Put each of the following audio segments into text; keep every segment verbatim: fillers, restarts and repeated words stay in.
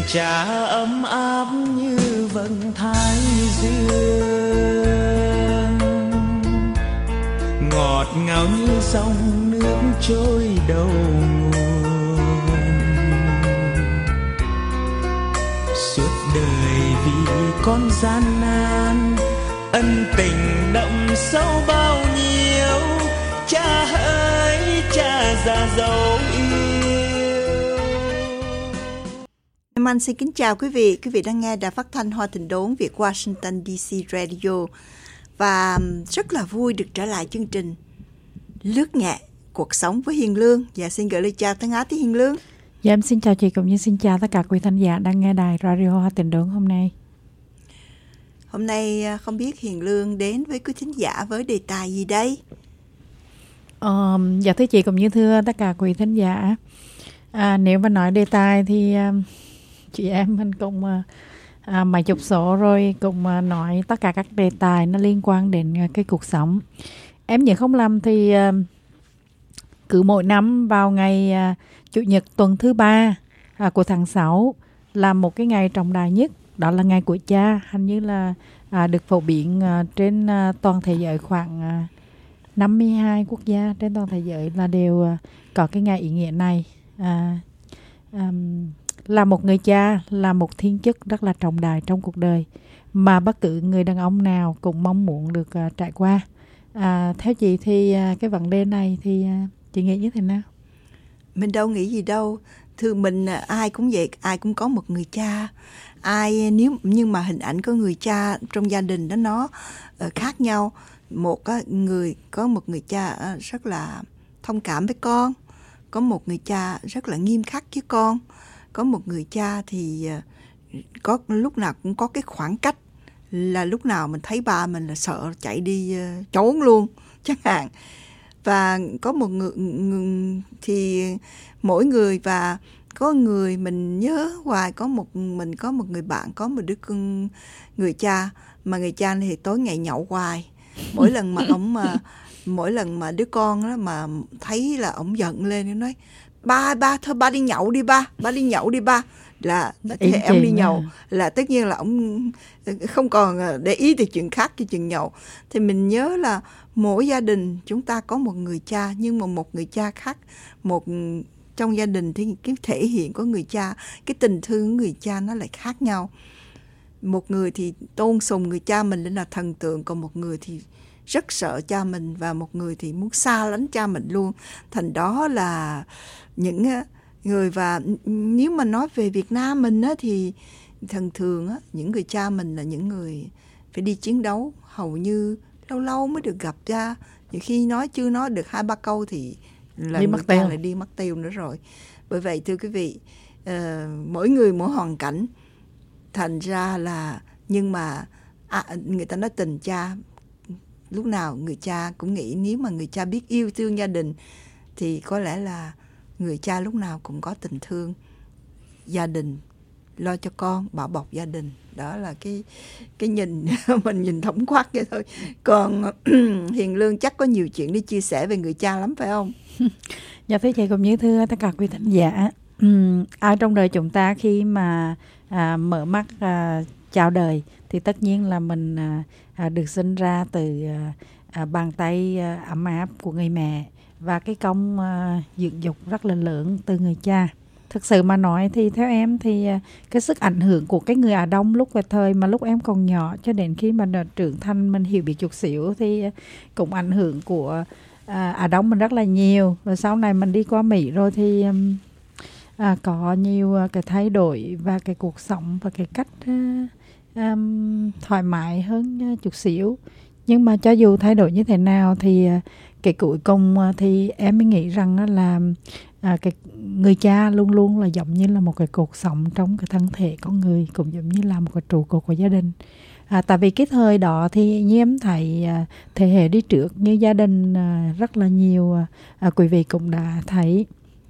cha ấm áp như vầng thái dương, ngọt ngào như dòng nước trôi đầu nguồn. Suốt đời vì con gian nan, ân tình đậm sâu bao nhiêu. Cha ơi cha già dấu yêu. Em Anh xin kính chào quý vị. Quý vị đang nghe Đài Phát thanh Hoa Thịnh Đốn Việt Washington đê xê Radio. Và rất là vui được trở lại chương trình Lướt nhẹ cuộc sống với Hiền Lương. Và xin gửi lời chào thân ái tới Hiền Lương. Dạ em xin chào chị cũng như xin chào tất cả quý thính giả đang nghe đài Radio Hoa Thịnh Đốn hôm nay. Hôm nay không biết Hiền Lương đến với quý thính giả với đề tài gì đây? Ờ, dạ thưa chị cũng như thưa tất cả quý thính giả. À, nếu mà nói đề tài thì à, chị em mình cũng à, mấy chục số rồi cũng à, nói tất cả các đề tài nó liên quan đến à, cái cuộc sống. Em nhớ không lầm thì à, cứ mỗi năm vào ngày à, Chủ nhật tuần thứ ba à, của tháng sáu là một cái ngày trọng đại nhất, đó là ngày của cha. Hình như là à, được phổ biến à, trên à, toàn thế giới khoảng à, năm mươi hai quốc gia trên toàn thế giới là đều à, có cái ngày ý nghĩa này. À, à, là một người cha là một thiên chức rất là trọng đại trong cuộc đời mà bất cứ người đàn ông nào cũng mong muốn được à, trải qua. À, theo chị thì à, cái vấn đề này thì à, chị nghĩ như thế nào? Mình đâu nghĩ gì đâu. Thưa mình ai cũng vậy, ai cũng có một người cha. Ai nếu nhưng mà hình ảnh của người cha trong gia đình đó nó uh, khác nhau. Một uh, người có một người cha uh, rất là thông cảm với con, có một người cha rất là nghiêm khắc với con, có một người cha thì uh, có lúc nào cũng có cái khoảng cách, là lúc nào mình thấy ba mình là sợ chạy đi uh, trốn luôn chẳng hạn. Và có một người, người thì mỗi người, và có người mình nhớ hoài, có một mình có một người bạn có một đứa con người cha mà người cha này thì tối ngày nhậu hoài. Mỗi lần mà ông mà mỗi lần mà đứa con đó mà thấy là ông giận lên, nó nói ba ba thôi ba đi nhậu đi ba, ba đi nhậu đi ba, là thì em đi nhậu à. Là tất nhiên là ông không còn để ý tới chuyện khác cái chuyện nhậu. Thì mình nhớ là mỗi gia đình chúng ta có một người cha, nhưng mà một người cha khác, một trong gia đình thì cái thể hiện của người cha, cái tình thương của người cha nó lại khác nhau. Một người thì tôn sùng người cha mình lên là thần tượng, còn một người thì rất sợ cha mình, và một người thì muốn xa lánh cha mình luôn. Thành đó là những người, và nếu mà nói về Việt Nam mình á, thì thường thường á, những người cha mình là những người phải đi chiến đấu, hầu như lâu lâu mới được gặp cha. Nhiều khi nói chưa nói được hai ba câu thì là người cha lại đi mất tiêu nữa rồi. Bởi vậy thưa quý vị, uh, mỗi người mỗi hoàn cảnh, thành ra là nhưng mà à, người ta nói tình cha, lúc nào người cha cũng nghĩ nếu mà người cha biết yêu thương gia đình thì có lẽ là người cha lúc nào cũng có tình thương gia đình, lo cho con, bảo bọc gia đình. Đó là cái cái nhìn mình nhìn tổng quát vậy thôi. Còn Hiền Lương chắc có nhiều chuyện đi chia sẻ về người cha lắm phải không? Dạ thưa chị cũng như thưa tất cả quý thính giả. Uhm, ai trong đời chúng ta khi mà à, mở mắt à, chào đời thì tất nhiên là mình à, à, được sinh ra từ à, à, bàn tay à, ấm áp của người mẹ, và cái công à, dưỡng dục rất là lớn từ người cha. Thực sự mà nói thì theo em thì cái sức ảnh hưởng của cái người Á Đông lúc về thời mà lúc em còn nhỏ cho đến khi mà trưởng thành mình hiểu biết chút xíu thì cũng ảnh hưởng của à, Á Đông mình rất là nhiều. Rồi sau này mình đi qua Mỹ rồi thì à, có nhiều cái thay đổi và cái cuộc sống và cái cách à, à, thoải mái hơn chút xíu. Nhưng mà cho dù thay đổi như thế nào thì cái cuối cùng thì em mới nghĩ rằng là à, cái người cha luôn luôn là giống như là một cái cột sống trong cái thân thể con người, cũng giống như là một cái trụ cột của gia đình. À, tại vì cái thời đó thì như em thấy à, thế hệ đi trước như gia đình à, rất là nhiều à, quý vị cũng đã thấy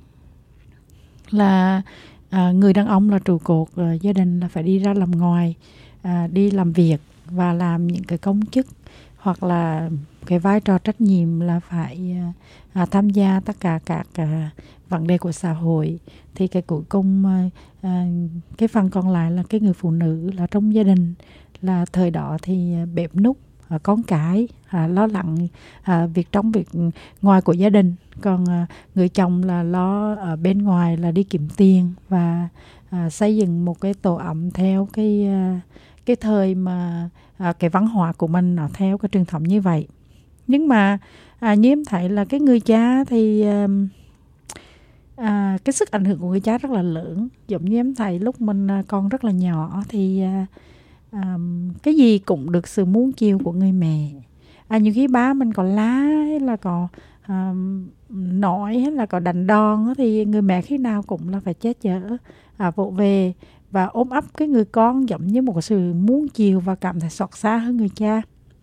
là à, người đàn ông là trụ cột à, gia đình, là phải đi ra làm ngoài, à, đi làm việc và làm những cái công chức hoặc là cái vai trò trách nhiệm là phải à, tham gia tất cả các à, vấn đề của xã hội, thì cái cuối cùng à, à, cái phần còn lại là cái người phụ nữ là trong gia đình, là thời đó thì bếp núc, à, con cái, à, lo lắng à, việc trong việc ngoài của gia đình, còn à, người chồng là lo ở bên ngoài là đi kiếm tiền và à, xây dựng một cái tổ ấm theo cái à, cái thời mà à, cái văn hóa của mình nó theo cái truyền thống như vậy. Nhưng mà à, như em thấy là cái người cha thì à, à, cái sức ảnh hưởng của người cha rất là lớn. Giống như em thấy lúc mình còn rất là nhỏ thì à, à, cái gì cũng được sự muôn chiều của người mẹ. À, nhiều khi ba mình có lá hay là có à, nói hay là có đánh đòn thì người mẹ khi nào cũng là phải che chở, à, vỗ về và ôm ấp cái người con giống như một sự muôn chiều và cảm thấy xót xa hơn người cha.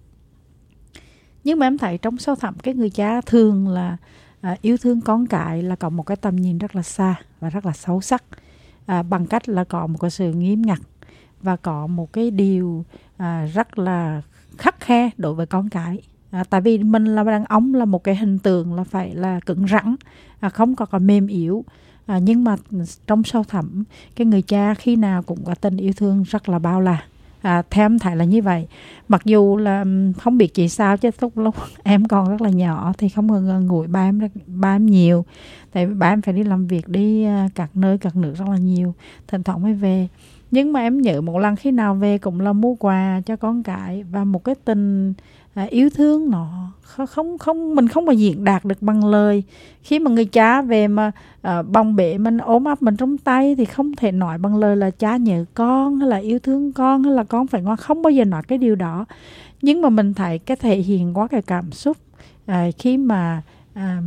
Nhưng mà em thấy trong sâu thẳm cái người cha thường là à, yêu thương con cái là có một cái tầm nhìn rất là xa và rất là sâu sắc, à, bằng cách là có một cái sự nghiêm ngặt và có một cái điều à, rất là khắt khe đối với con cái. À, tại vì mình là đàn ông là một cái hình tượng là phải là cứng rắn, à, không có còn mềm yếu. À, nhưng mà trong sâu thẳm cái người cha khi nào cũng có tình yêu thương rất là bao la. À, theo em thấy là như vậy. Mặc dù là không biết chị sao chứ lúc lúc em còn rất là nhỏ thì không ngừng ngủi ba em ba em nhiều, tại vì ba em phải đi làm việc đi các nơi các nước rất là nhiều, thỉnh thoảng mới về. Nhưng mà em nhớ một lần khi nào về cũng là mua quà cho con cái và một cái tình à, yêu thương nó không không mình không bao diễn đạt được bằng lời. Khi mà người cha về mà à, bồng bế mình, ôm ấp mình trong tay thì không thể nói bằng lời là cha nhớ con hay là yêu thương con hay là con phải ngoan, không bao giờ nói cái điều đó. Nhưng mà mình thấy cái thể hiện quá cái cảm xúc à, khi mà à,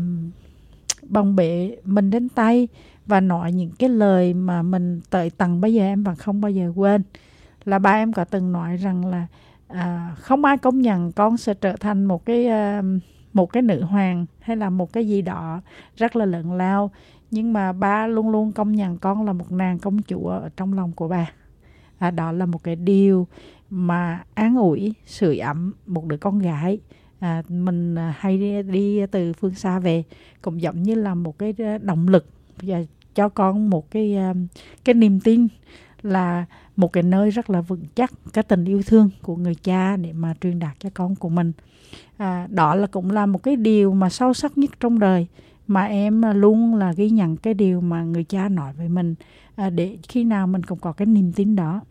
bồng bế mình đến tay và nói những cái lời mà mình tới tận bây giờ em vẫn không bao giờ quên. Là ba em có từng nói rằng là à, không ai công nhận con sẽ trở thành một cái uh, một cái nữ hoàng hay là một cái gì đó rất là lớn lao, nhưng mà ba luôn luôn công nhận con là một nàng công chúa ở trong lòng của ba. À, đó là một cái điều mà an ủi, sưởi ấm một đứa con gái. À, mình hay đi, đi từ phương xa về cũng giống như là một cái động lực và cho con một cái cái niềm tin là một cái nơi rất là vững chắc cái tình yêu thương của người cha để mà truyền đạt cho con của mình. À, đó là cũng là một cái điều mà sâu sắc nhất trong đời mà em luôn là ghi nhận cái điều mà người cha nói với mình, à, để khi nào mình cũng có cái niềm tin đó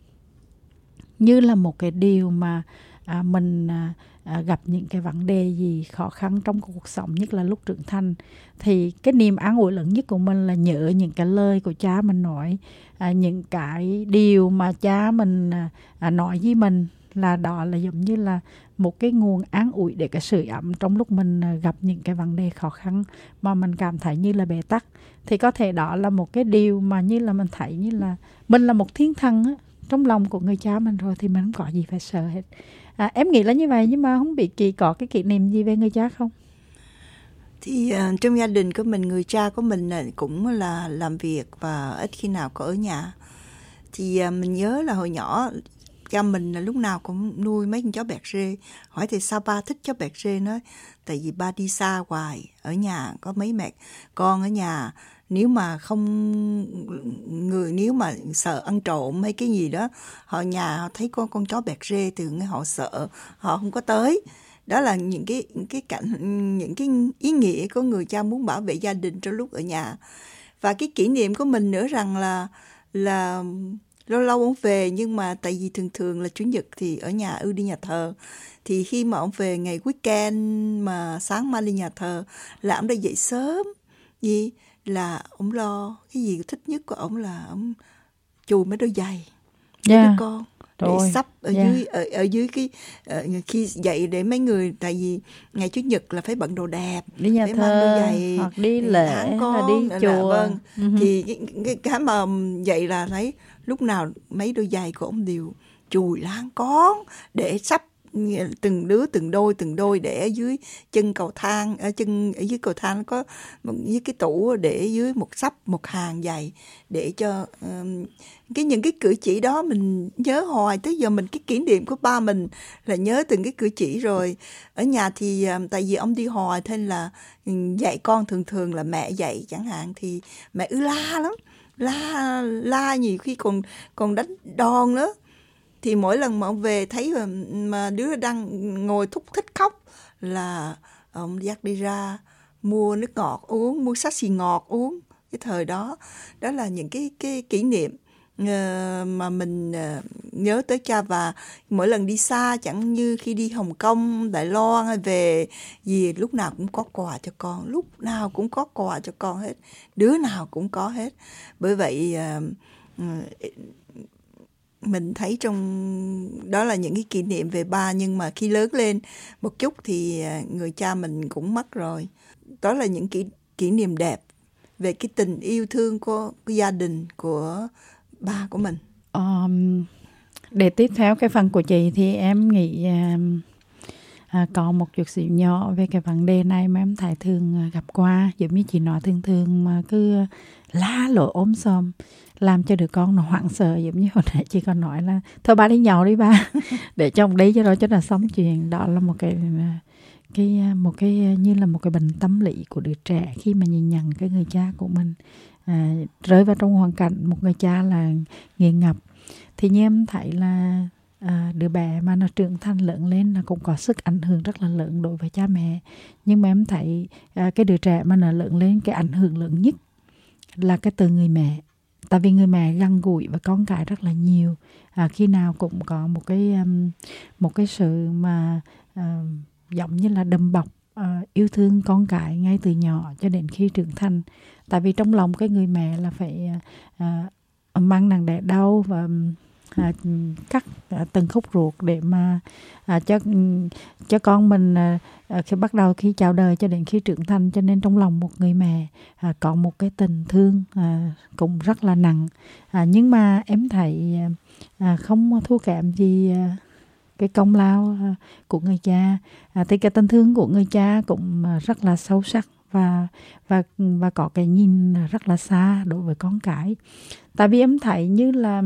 như là một cái điều mà à, mình à, à, gặp những cái vấn đề gì khó khăn trong cuộc sống, nhất là lúc trưởng thành, thì cái niềm an ủi lớn nhất của mình là nhớ những cái lời của cha mình nói, à, những cái điều mà cha mình à, nói với mình, là đó là giống như là một cái nguồn an ủi để cái sưởi ấm trong lúc mình gặp những cái vấn đề khó khăn mà mình cảm thấy như là bế tắc. Thì có thể đó là một cái điều mà như là mình thấy như là mình là một thiên thần á, trong lòng của người cha mình rồi thì mình không có gì phải sợ hết. À, em nghĩ là như vậy, nhưng mà không biết chị có cái kỷ niệm gì về người cha không? Thì uh, trong gia đình của mình, người cha của mình cũng là làm việc và ít khi nào có ở nhà. Thì uh, mình nhớ là hồi nhỏ cha mình là lúc nào cũng nuôi mấy con chó bẹt rê. Hỏi thì sao ba thích chó bẹt rê? Nói tại vì ba đi xa hoài, ở nhà có mấy mẹ con ở nhà, nếu mà không người nếu mà sợ ăn trộm hay cái gì đó, họ nhà họ thấy con con chó bẹt rê thì họ sợ, họ không có tới. Đó là những cái những cái cảnh những cái ý nghĩa của người cha muốn bảo vệ gia đình trong lúc ở nhà. Và cái kỷ niệm của mình nữa rằng là là lâu lâu ông về, nhưng mà tại vì thường thường là chủ nhật thì ở nhà ưu đi nhà thờ, thì khi mà ông về ngày weekend mà sáng mai đi nhà thờ là ông đã dậy sớm, gì là ông lo cái gì thích nhất của ông là ông chùi mấy đôi giày cho Yeah. đứa con để Rồi. sắp ở Yeah. dưới ở, ở dưới cái uh, khi dậy để mấy người, tại vì ngày chủ nhật là phải bận đồ đẹp, Đi nhà phải mang đôi thờ giày hoặc đi để lễ hãng là con, đi là- chùa. vâng. Ừ. Thì cái, cái, cái mà vậy là thấy lúc nào mấy đôi giày của ông đều chùi láng con để sắp từng đứa từng đôi từng đôi để ở dưới chân cầu thang, ở chân ở dưới cầu thang nó có với cái tủ để dưới một sắp một hàng giày để cho um, cái những cái cử chỉ đó mình nhớ hoài tới giờ. Mình cái kỷ niệm của ba mình là nhớ từng cái cử chỉ. Rồi ở nhà thì um, tại vì ông đi hoài thế nên là dạy con thường thường là mẹ dạy chẳng hạn thì mẹ ư la lắm, la la nhiều khi còn còn đánh đòn nữa. Thì mỗi lần mà ông về thấy mà, mà đứa đang ngồi thúc thích khóc là ông dắt đi ra mua nước ngọt uống, mua xá xì ngọt uống. Cái thời đó, đó là những cái cái kỷ niệm uh, mà mình uh, nhớ tới cha. Và mỗi lần đi xa, chẳng như khi đi Hồng Kông, Đài Loan hay về gì, lúc nào cũng có quà cho con, lúc nào cũng có quà cho con hết, đứa nào cũng có hết. Bởi vậy uh, uh, mình thấy trong đó là những cái kỷ niệm về ba. Nhưng mà khi lớn lên một chút thì người cha mình cũng mất rồi. Đó là những kỷ, kỷ niệm đẹp về cái tình yêu thương của, của gia đình, của ba của mình. Um, để tiếp theo cái phần của chị thì em nghĩ um, à, có một chút xíu nhỏ về cái vấn đề này mà em thấy thường gặp qua. Giống như chị nói, thường thường mà cứ la lối ốm xòm làm cho đứa con nó hoảng sợ. Giống như hồi nãy chị còn nói là thôi ba đi nhậu đi ba để chồng đi cho đó cho là xong chuyện. Đó là một cái cái một cái như là một cái bệnh tâm lý của đứa trẻ khi mà nhìn nhận cái người cha của mình à, rơi vào trong hoàn cảnh một người cha là nghiện ngập. Thì như em thấy là à, đứa bé mà nó trưởng thành lớn lên là cũng có sức ảnh hưởng rất là lớn đối với cha mẹ. Nhưng mà em thấy à, cái đứa trẻ mà nó lớn lên, cái ảnh hưởng lớn nhất là cái từ người mẹ. Tại vì người mẹ gần gũi với con cái rất là nhiều, à, khi nào cũng có một cái um, một cái sự mà uh, giống như là đùm bọc uh, yêu thương con cái ngay từ nhỏ cho đến khi trưởng thành. Tại vì trong lòng cái người mẹ là phải uh, uh, mang nặng đẻ đau và À, cắt à, từng khúc ruột để mà à, cho cho con mình à, khi bắt đầu khi chào đời cho đến khi trưởng thành. Cho nên trong lòng một người mẹ à, có một cái tình thương à, cũng rất là nặng. À, nhưng mà em thấy à, không thua kém gì à, cái công lao à, của người cha. À, thì cái tình thương của người cha cũng à, rất là sâu sắc và và và có cái nhìn rất là xa đối với con cái. Tại vì em thấy như là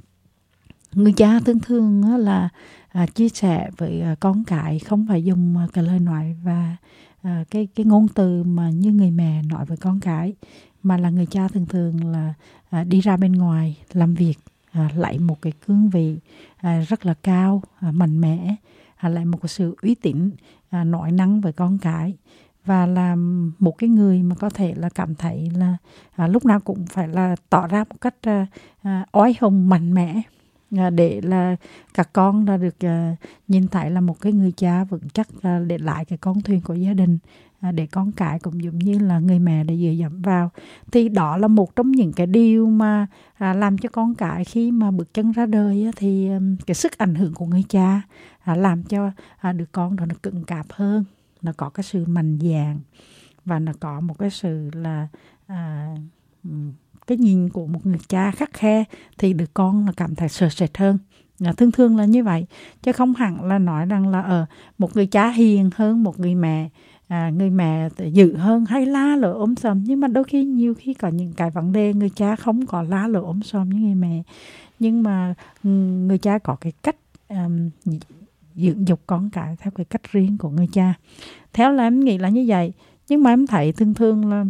người cha thường thường là à, chia sẻ với à, con cái không phải dùng à, cái lời nói và à, cái cái ngôn từ mà như người mẹ nói với con cái, mà là người cha thường thường là à, đi ra bên ngoài làm việc, à, lại một cái cương vị à, rất là cao, à, mạnh mẽ, à, lại một cái sự uy tín, à, nói năng với con cái, và là một cái người mà có thể là cảm thấy là à, lúc nào cũng phải là tỏ ra một cách à, à, oai hùng mạnh mẽ, để là các con đã được uh, nhìn thấy là một cái người cha vững chắc uh, để lại cái con thuyền của gia đình, uh, để con cái cũng giống như là người mẹ để dựa dẫm vào. Thì đó là một trong những cái điều mà uh, làm cho con cái khi mà bước chân ra đời uh, thì um, cái sức ảnh hưởng của người cha uh, làm cho uh, đứa con đó nó cứng cáp hơn, nó có cái sự mạnh dạn và nó có một cái sự là uh, um, cái nhìn của một người cha khắt khe thì đứa con là cảm thấy sợ sệt hơn. À, thường thường là như vậy, chứ không hẳn là nói rằng là ở uh, một người cha hiền hơn một người mẹ, à, người mẹ dữ hơn hay la lỡ ốm sòm. Nhưng mà đôi khi nhiều khi có những cái vấn đề người cha không có la lỡ ốm sòm như người mẹ, nhưng mà người cha có cái cách um, dưỡng dục con cái theo cái cách riêng của người cha. Theo là em nghĩ là như vậy. Nhưng mà em thấy thường thường là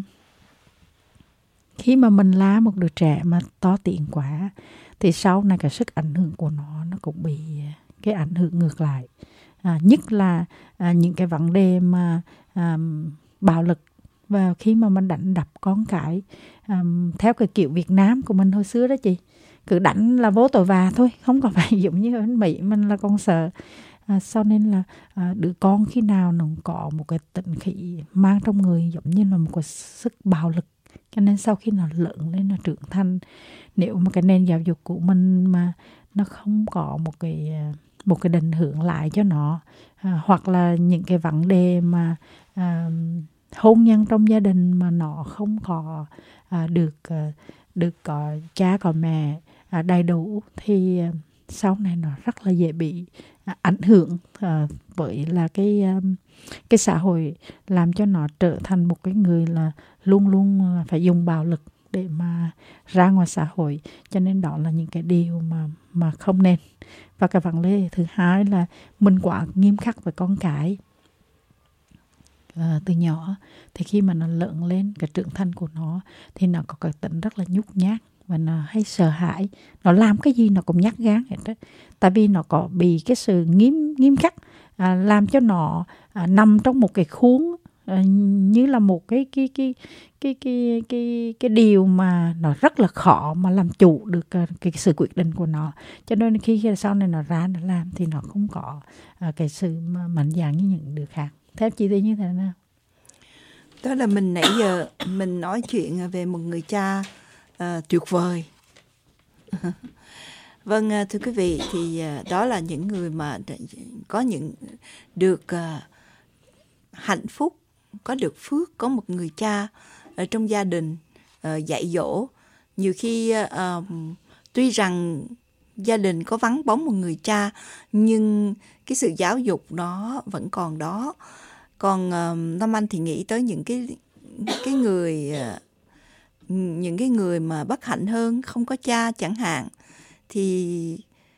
khi mà mình la một đứa trẻ mà to tiếng quá thì sau này cái sức ảnh hưởng của nó nó cũng bị cái ảnh hưởng ngược lại. À, nhất là à, những cái vấn đề mà à, bạo lực, và khi mà mình đánh đập con cái à, theo cái kiểu Việt Nam của mình hồi xưa đó chị, cứ đánh là vô tội vạ thôi, không có phải giống như ở Mỹ mình là con sợ. À, cho nên là à, đứa con khi nào nó có một cái tịnh khí mang trong người giống như là một cái sức bạo lực. Cho nên sau khi nó lớn lên, nó trưởng thành, nếu mà cái nền giáo dục của mình mà nó không có một cái một cái định hướng lại cho nó, à, hoặc là những cái vấn đề mà à, hôn nhân trong gia đình mà nó không có à, được à, được có cha có mẹ à, đầy đủ, thì sau này nó rất là dễ bị à, ảnh hưởng à, với là cái um, cái xã hội, làm cho nó trở thành một cái người là luôn luôn phải dùng bạo lực để mà ra ngoài xã hội. Cho nên đó là những cái điều mà mà không nên. Và cái vấn đề thứ hai là mình quá nghiêm khắc với con cái à, từ nhỏ, thì khi mà nó lớn lên, cái trưởng thành của nó thì nó có cái tính rất là nhút nhát và nó hay sợ hãi, nó làm cái gì nó cũng nhát gan hết đó. Tại vì nó có bị cái sự nghiêm nghiêm khắc à, làm cho nó à, nằm trong một cái khuôn à, như là một cái cái cái cái cái cái cái điều mà nó rất là khó mà làm chủ được cái, cái sự quyết định của nó. Cho nên khi sau này nó ra nó làm thì nó không có à, cái sự mạnh dạn như những đứa khác. Theo chị thì như thế nào? Đó là mình nãy giờ mình nói chuyện về một người cha uh, tuyệt vời. Vâng, thưa quý vị, thì uh, đó là những người mà có những được uh, hạnh phúc, có được phước, có một người cha ở trong gia đình uh, dạy dỗ. Nhiều khi uh, tuy rằng gia đình có vắng bóng một người cha, nhưng cái sự giáo dục nó vẫn còn đó. Còn uh, Nam Anh thì nghĩ tới những cái cái người uh, những cái người mà bất hạnh hơn, không có cha chẳng hạn, thì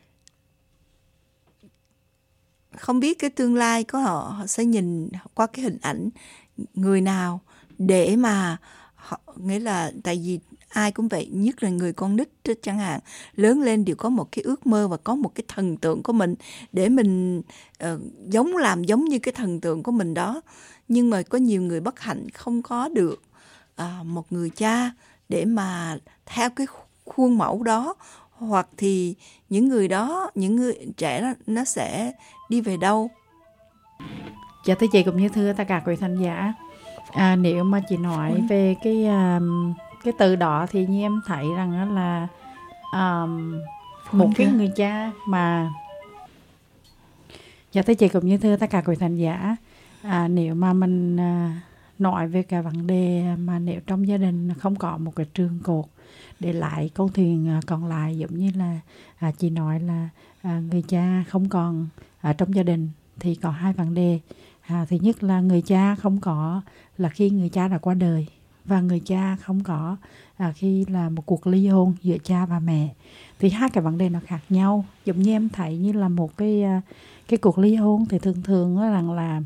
không biết cái tương lai của họ, họ sẽ nhìn qua cái hình ảnh người nào để mà họ, nghĩa là tại vì ai cũng vậy, nhất là người con nít chẳng hạn, lớn lên đều có một cái ước mơ và có một cái thần tượng của mình để mình uh, giống làm giống như cái thần tượng của mình đó. Nhưng mà có nhiều người bất hạnh không có được uh, một người cha để mà theo cái khuôn mẫu đó, hoặc thì những người đó, những người trẻ đó, nó sẽ đi về đâu? Dạ thưa chị cũng như thưa tất cả quý khán giả, à, nếu mà chị nói ừ. về cái um, cái từ đó thì như em thấy rằng là um, một cái người cha mà dạ thưa chị cũng như thưa tất cả quý khán giả, à, nếu mà mình à, nói về cái vấn đề mà nếu trong gia đình không có một cái trường cột để lại con thuyền còn lại, giống như là à, chị nói là à, người cha không còn ở trong gia đình, thì có hai vấn đề. À, thứ nhất là người cha không có là khi người cha đã qua đời, và người cha không có à, khi là một cuộc ly hôn giữa cha và mẹ. Thì hai cái vấn đề nó khác nhau. Giống như em thấy như là một cái cái cuộc ly hôn thì thường thường đó rằng là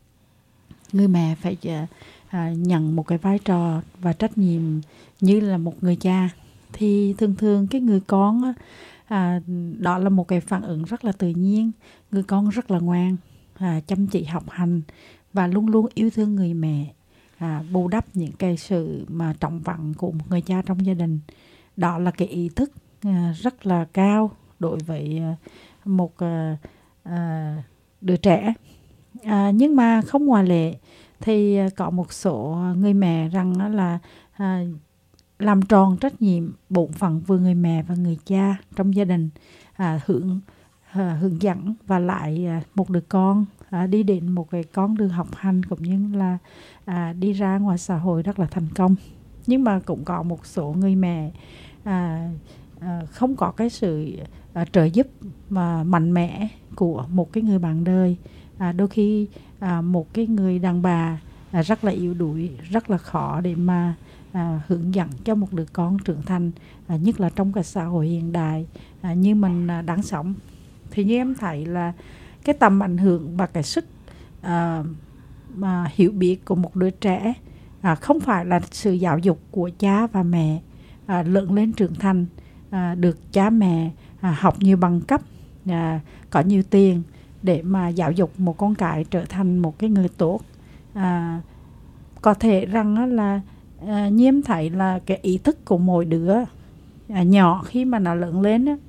người mẹ phải à, nhận một cái vai trò và trách nhiệm như là một người cha. Thì thường thường cái người con à, đó là một cái phản ứng rất là tự nhiên. Người con rất là ngoan, à, chăm chỉ học hành và luôn luôn yêu thương người mẹ, à, bù đắp những cái sự mà trọng vọng của một người cha trong gia đình. Đó là cái ý thức à, rất là cao đối với à, một à, à, đứa trẻ. À, nhưng mà không ngoại lệ, thì có một số người mẹ rằng là à, làm tròn trách nhiệm bổn phận vừa người mẹ và người cha trong gia đình, à, hướng à, hướng dẫn và lại à, một đứa con à, đi đến một cái con đường học hành cũng như là à, đi ra ngoài xã hội rất là thành công. Nhưng mà cũng có một số người mẹ à, à, không có cái sự à, trợ giúp mà mạnh mẽ của một cái người bạn đời. À, đôi khi à, một cái người đàn bà à, rất là yếu đuối, rất là khó để mà à, hướng dẫn cho một đứa con trưởng thành, à, nhất là trong cái xã hội hiện đại à, như mình à, đang sống. Thì như em thấy là cái tầm ảnh hưởng và cái sức à, mà hiểu biết của một đứa trẻ à, không phải là sự giáo dục của cha và mẹ à, lớn lên trưởng thành, à, được cha mẹ à, học nhiều bằng cấp, à, có nhiều tiền để mà giáo dục một con cái trở thành một cái người tốt. À, có thể rằng là à, như em thấy là cái ý thức của mỗi đứa à, nhỏ khi mà nó lớn lên á,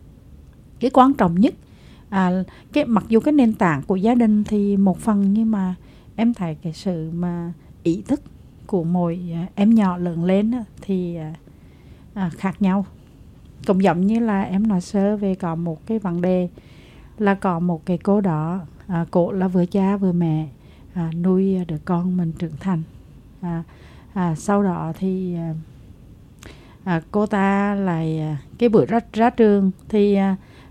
cái quan trọng nhất à, cái mặc dù cái nền tảng của gia đình thì một phần, nhưng mà em thấy cái sự mà ý thức của mỗi à, em nhỏ lớn lên á, thì à, à, khác nhau. Cũng giống như là em nói sơ về có một cái vấn đề là có một cái cô đó, à, cô là vừa cha vừa mẹ à, nuôi đứa con mình trưởng thành. À, à, sau đó thì à, cô ta lại à, cái buổi ra, ra trường thì à,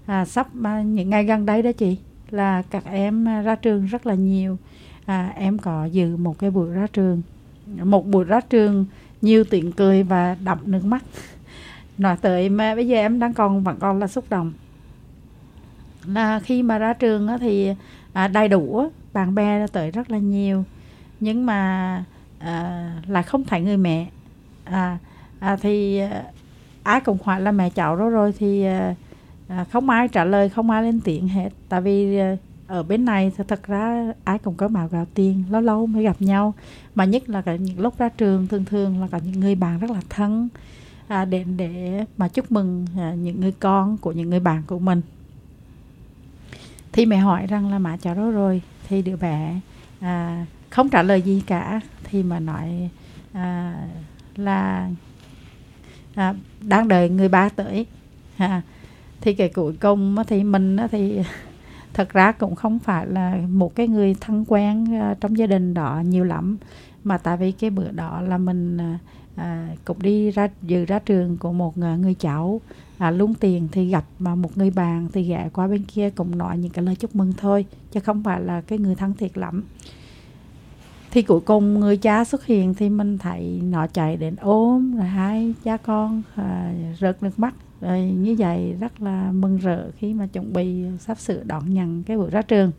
à, sắp à, những ngày gần đây đó chị, là các em à, ra trường rất là nhiều. À, em có dự một cái buổi ra trường, một buổi ra trường nhiều tiếng cười và đậm nước mắt. Nói tới mà bây giờ em đang còn vẫn còn là xúc động. Là khi mà ra trường á, thì à, đầy đủ bạn bè tới rất là nhiều, nhưng mà à, lại không thấy người mẹ. À, à, thì à, ai cũng hỏi là mẹ cháu đâu rồi, thì à, à, không ai trả lời, không ai lên tiếng hết. Tại vì à, ở bên này thì thật ra ai cũng có mạo gạo tiền, lâu lâu mới gặp nhau. Mà nhất là cả những lúc ra trường, thường thường là cả những người bạn rất là thân à, để, để mà chúc mừng à, những người con của những người bạn của mình. Thì mẹ hỏi rằng là má cháu đâu rồi, thì đứa bé à, không trả lời gì cả. Thì mà nói à, là à, đang đợi người ba tới. à, Thì cái cuối cùng thì mình thì thật ra cũng không phải là một cái người thân quen à, trong gia đình đó nhiều lắm. Mà tại vì cái bữa đó là mình à, cũng đi ra dự ra trường của một người cháu à, luôn tiền, thì gặp mà một người bạn thì ghé qua bên kia cũng nói những cái lời chúc mừng thôi, chứ không phải là cái người thân thiệt lắm. Thì cuối cùng người cha xuất hiện thì mình thấy nó chạy đến ôm, rồi hai cha con à, rớt nước mắt. Rồi như vậy rất là mừng rỡ khi mà chuẩn bị sắp sửa đón nhận cái buổi ra trường.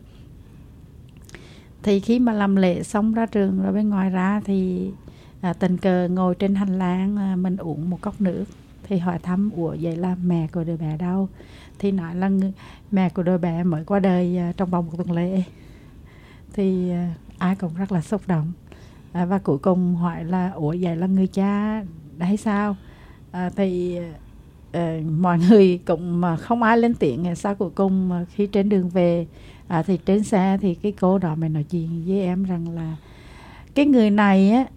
Thì khi mà làm lễ xong ra trường rồi bên ngoài ra thì à, tình cờ ngồi trên hành lang à, mình uống một cốc nước. Thì hỏi thăm ủa vậy là mẹ của đứa bé đâu? Thì nói là người, mẹ của đứa bé mới qua đời à, trong vòng một tuần lễ. Thì à, ai cũng rất là xúc động. À, và cuối cùng hỏi là ủa vậy là người cha đấy sao? À, thì à, mọi người cũng mà không ai lên tiếng. Sau cuối cùng mà khi trên đường về à, thì trên xe thì cái cô đó mới nói chuyện với em rằng là cái người này á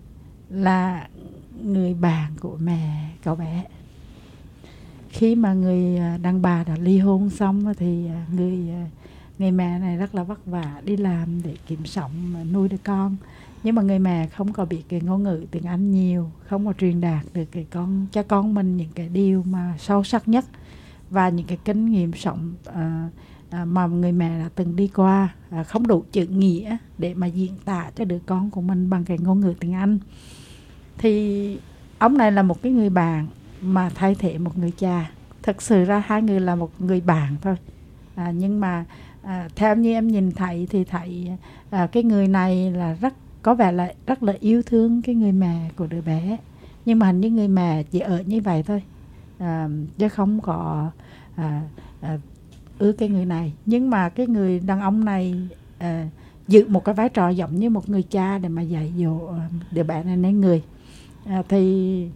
là người bạn của mẹ cậu bé. Khi mà người đàn bà đã ly hôn xong thì người người mẹ này rất là vất vả đi làm để kiếm sống nuôi đứa con. Nhưng mà người mẹ không có biết cái ngôn ngữ tiếng Anh nhiều, không có truyền đạt được cái con cho con mình những cái điều mà sâu sắc nhất và những cái kinh nghiệm sống à, à, mà người mẹ đã từng đi qua, à, không đủ chữ nghĩa để mà diễn tả cho đứa con của mình bằng cái ngôn ngữ tiếng Anh. Thì ông này là một cái người bạn mà thay thế một người cha. Thật sự ra hai người là một người bạn thôi. À, nhưng mà à, theo như em nhìn thấy thì thấy à, cái người này là rất có vẻ là rất là yêu thương cái người mẹ của đứa bé. Nhưng mà hình như người mẹ chỉ ở như vậy thôi, à, chứ không có à, à, ưa cái người này. Nhưng mà cái người đàn ông này à, giữ một cái vai trò giống như một người cha để mà dạy dỗ đứa bé này nên người. À, thì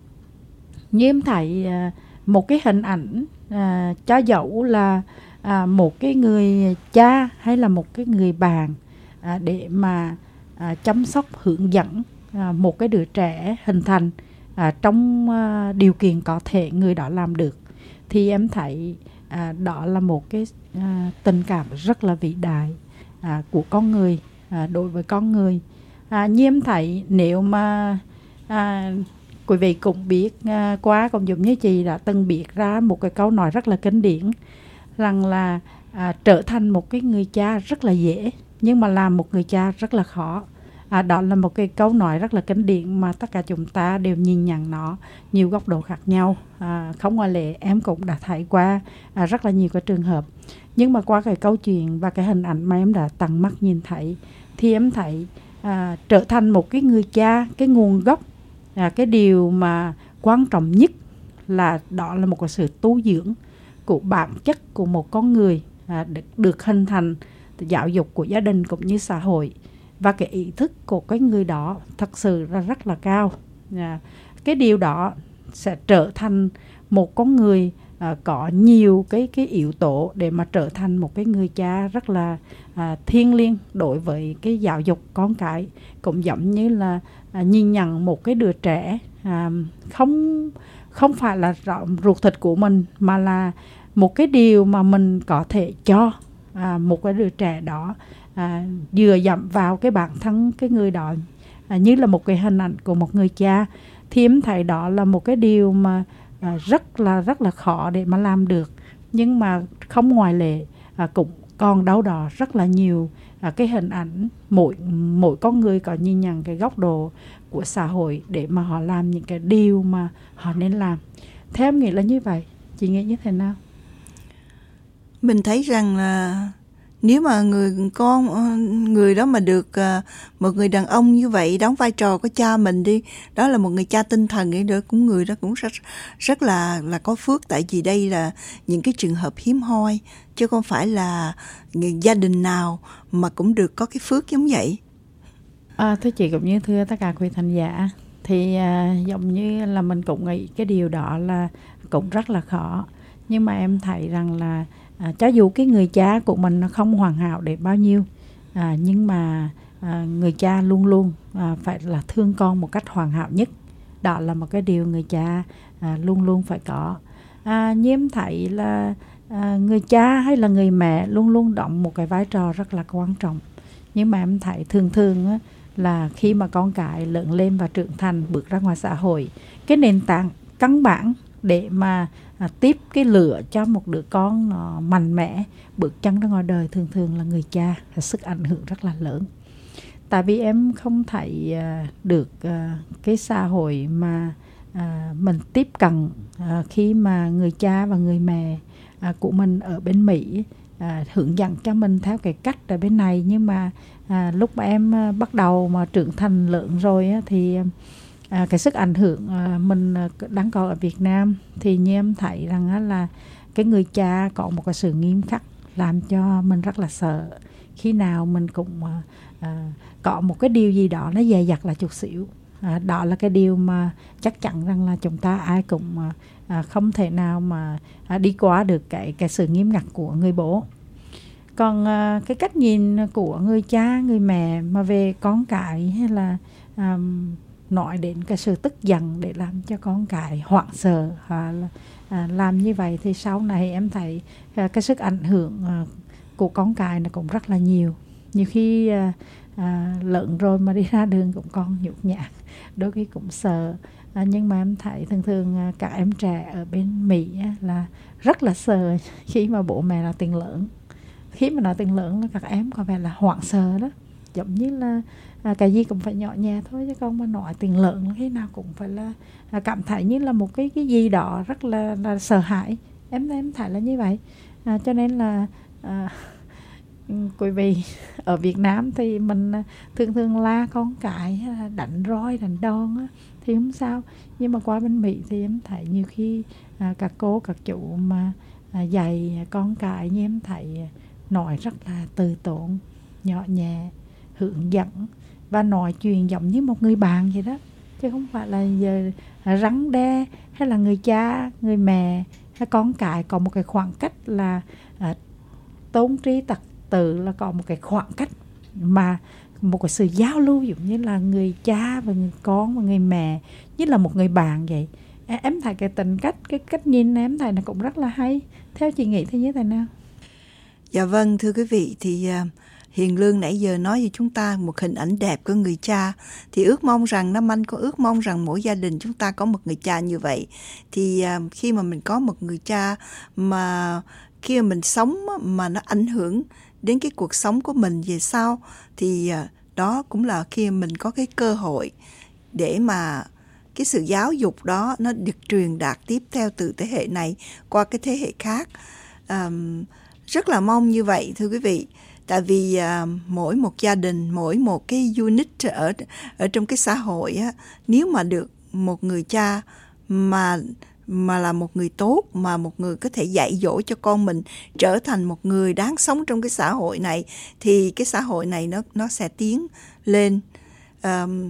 như em thấy à, một cái hình ảnh à, cho dẫu là à, một cái người cha hay là một cái người bạn à, để mà à, chăm sóc hướng dẫn à, một cái đứa trẻ hình thành à, trong à, điều kiện có thể người đó làm được, thì em thấy à, đó là một cái à, tình cảm rất là vĩ đại à, của con người à, đối với con người. À, như em thấy nếu mà à, quý vị cũng biết à, qua cũng giống như chị đã từng biết ra một cái câu nói rất là kinh điển rằng là à, trở thành một cái người cha rất là dễ, nhưng mà làm một người cha rất là khó. À, đó là một cái câu nói rất là kinh điển mà tất cả chúng ta đều nhìn nhận nó nhiều góc độ khác nhau. À, không ngoại lệ, em cũng đã thấy qua à, rất là nhiều cái trường hợp. Nhưng mà qua cái câu chuyện và cái hình ảnh mà em đã tận mắt nhìn thấy thì em thấy à, trở thành một cái người cha, cái nguồn gốc, à, cái điều mà quan trọng nhất là đó là một cái sự tu dưỡng của bản chất của một con người à, được, được hình thành giáo dục của gia đình cũng như xã hội. Và cái ý thức của cái người đó thật sự là rất là cao. À, cái điều đó sẽ trở thành một con người à, có nhiều cái, cái yếu tố để mà trở thành một cái người cha rất là à, thiêng liêng đối với cái giáo dục con cái. Cũng giống như là à, nhìn nhận một cái đứa trẻ à, không, không phải là ruột thịt của mình, mà là một cái điều mà mình có thể cho à, một cái đứa trẻ đó à, dựa dẫm vào cái bản thân cái người đó à, như là một cái hình ảnh của một người cha. Thì em thấy đó là một cái điều mà à, rất là rất là khó để mà làm được. nhưng mà không ngoại lệ, à, cũng còn đâu đó rất là nhiều à, cái hình ảnh mỗi mỗi con người có nhìn nhận cái góc độ của xã hội để mà họ làm những cái điều mà họ nên làm. Theo em nghĩ là như vậy, chị nghĩ như thế nào? Mình thấy rằng là nếu mà người con người đó mà được một người đàn ông như vậy đóng vai trò của cha mình đi, đó là một người cha tinh thần ấy, đó cũng người đó cũng rất rất là là có phước, tại vì đây là những cái trường hợp hiếm hoi chứ không phải là gia đình nào mà cũng được có cái phước giống vậy. À, thưa chị cũng như thưa tất cả quý thính giả, thì à, giống như là mình cũng nghĩ cái điều đó là cũng rất là khó, nhưng mà em thấy rằng là à, cho dù cái người cha của mình nó không hoàn hảo để bao nhiêu, à, nhưng mà à, người cha luôn luôn à, phải là thương con một cách hoàn hảo nhất. Đó là một cái điều người cha à, luôn luôn phải có. À, như em thấy là à, người cha hay là người mẹ luôn luôn đóng một cái vai trò rất là quan trọng, nhưng mà em thấy thường thường á, là khi mà con cái lớn lên và trưởng thành, bước ra ngoài xã hội, cái nền tảng căn bản để mà à, tiếp cái lửa cho một đứa con nó mạnh mẽ bước chân ra ngoài đời thường thường là người cha, là sức ảnh hưởng rất là lớn. Tại vì em không thấy à, được à, cái xã hội mà à, mình tiếp cận à, khi mà người cha và người mẹ à, của mình ở bên Mỹ à, hướng dẫn cho mình theo cái cách ở bên này, nhưng mà à, lúc mà em à, bắt đầu mà trưởng thành lớn rồi á, thì à, cái sức ảnh hưởng à, mình đang có ở Việt Nam thì như em thấy rằng á, là cái người cha có một cái sự nghiêm khắc làm cho mình rất là sợ. Khi nào mình cũng à, à, có một cái điều gì đó nó dè dặt là chút xíu, à, đó là cái điều mà chắc chắn rằng là chúng ta ai cũng à, à, không thể nào mà à, đi qua được cái cái sự nghiêm ngặt của người bố. Còn à, cái cách nhìn của người cha, người mẹ mà về con cái, hay là à, nói đến cái sự tức giận để làm cho con cái hoảng sợ, hoặc là à, làm như vậy thì sau này em thấy à, cái sức ảnh hưởng à, của con cái nó cũng rất là nhiều. Nhiều khi à, à, lớn rồi mà đi ra đường cũng còn nhút nhát, đôi khi cũng sợ. À, nhưng mà em thấy thường thường à, các em trẻ ở bên Mỹ á, là rất là sợ khi mà bố mẹ là tiền lớn. Khi mà nói tiền lớn là các em có vẻ là hoảng sợ đó, giống như là à, cái gì cũng phải nhỏ nhẹ thôi, chứ không mà nói tiền lớn là khi nào cũng phải là à, cảm thấy như là một cái cái gì đó rất là là sợ hãi. Em em thấy là như vậy. À, cho nên là à, quý vị ở Việt Nam thì mình thường thường la con cái, đánh roi đánh đòn á, thì không sao. Nhưng mà qua bên Mỹ thì em thấy nhiều khi à, các cô các chủ mà à, dạy con cái, như em thấy nói rất là từ tốn, nhỏ nhẹ, hướng dẫn và nói chuyện giống như một người bạn vậy đó, chứ không phải là giờ rắn đe. Hay là người cha, người mẹ hay con cái có một cái khoảng cách là à, tôn trí tật tự, là có một cái khoảng cách mà một cái sự giao lưu giống như là người cha và người con và người mẹ, như là một người bạn vậy. Em thấy cái tính cách, cái cách nhìn em thấy nó cũng rất là hay. Theo chị nghĩ thì như thế nào? Dạ vâng, thưa quý vị, thì uh, Hiền Lương nãy giờ nói với chúng ta một hình ảnh đẹp của người cha. Thì ước mong rằng, Nam Anh có ước mong rằng mỗi gia đình chúng ta có một người cha như vậy. Thì uh, khi mà mình có một người cha mà khi mà mình sống mà nó ảnh hưởng đến cái cuộc sống của mình về sau, thì uh, đó cũng là khi mình có cái cơ hội để mà cái sự giáo dục đó nó được truyền đạt tiếp theo từ thế hệ này qua cái thế hệ khác. Um, rất là mong như vậy thưa quý vị, tại vì uh, mỗi một gia đình, mỗi một cái unit ở ở trong cái xã hội á, nếu mà được một người cha mà mà là một người tốt, mà một người có thể dạy dỗ cho con mình trở thành một người đáng sống trong cái xã hội này, thì cái xã hội này nó nó sẽ tiến lên. Um,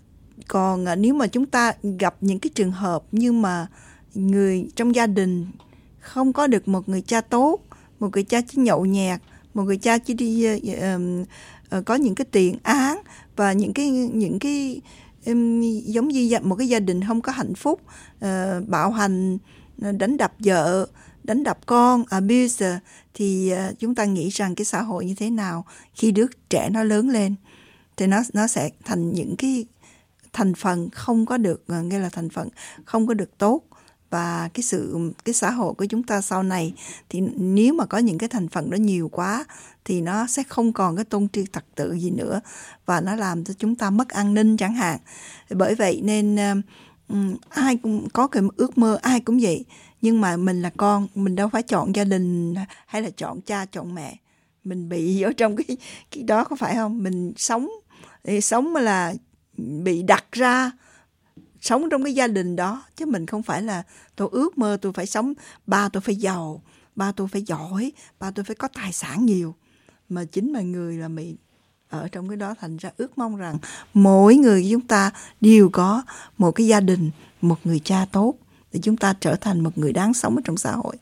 còn uh, nếu mà chúng ta gặp những cái trường hợp nhưng mà người trong gia đình không có được một người cha tốt, một người cha chỉ nhậu nhẹt, một người cha chỉ đi uh, uh, uh, có những cái tiền án và những cái những cái um, giống như một cái gia đình không có hạnh phúc, uh, bạo hành, đánh đập vợ, đánh đập con, abuse, thì uh, chúng ta nghĩ rằng cái xã hội như thế nào khi đứa trẻ nó lớn lên thì nó nó sẽ thành những cái thành phần không có được, uh, nghĩa là thành phần không có được tốt. Và cái sự cái xã hội của chúng ta sau này thì nếu mà có những cái thành phần đó nhiều quá thì nó sẽ không còn cái tôn tri trật tự gì nữa, và nó làm cho chúng ta mất an ninh chẳng hạn. Bởi vậy nên um, ai cũng có cái ước mơ, ai cũng vậy. Nhưng mà mình là con, mình đâu phải chọn gia đình hay là chọn cha chọn mẹ. Mình bị ở trong cái cái đó, có phải không? Mình sống sống là bị đặt ra sống trong cái gia đình đó, chứ mình không phải là tôi ước mơ tôi phải sống, ba tôi phải giàu, ba tôi phải giỏi, ba tôi phải có tài sản nhiều. Mà chính mà người là bị ở trong cái đó, thành ra ước mong rằng mỗi người chúng ta đều có một cái gia đình, một người cha tốt để chúng ta trở thành một người đáng sống ở trong xã hội.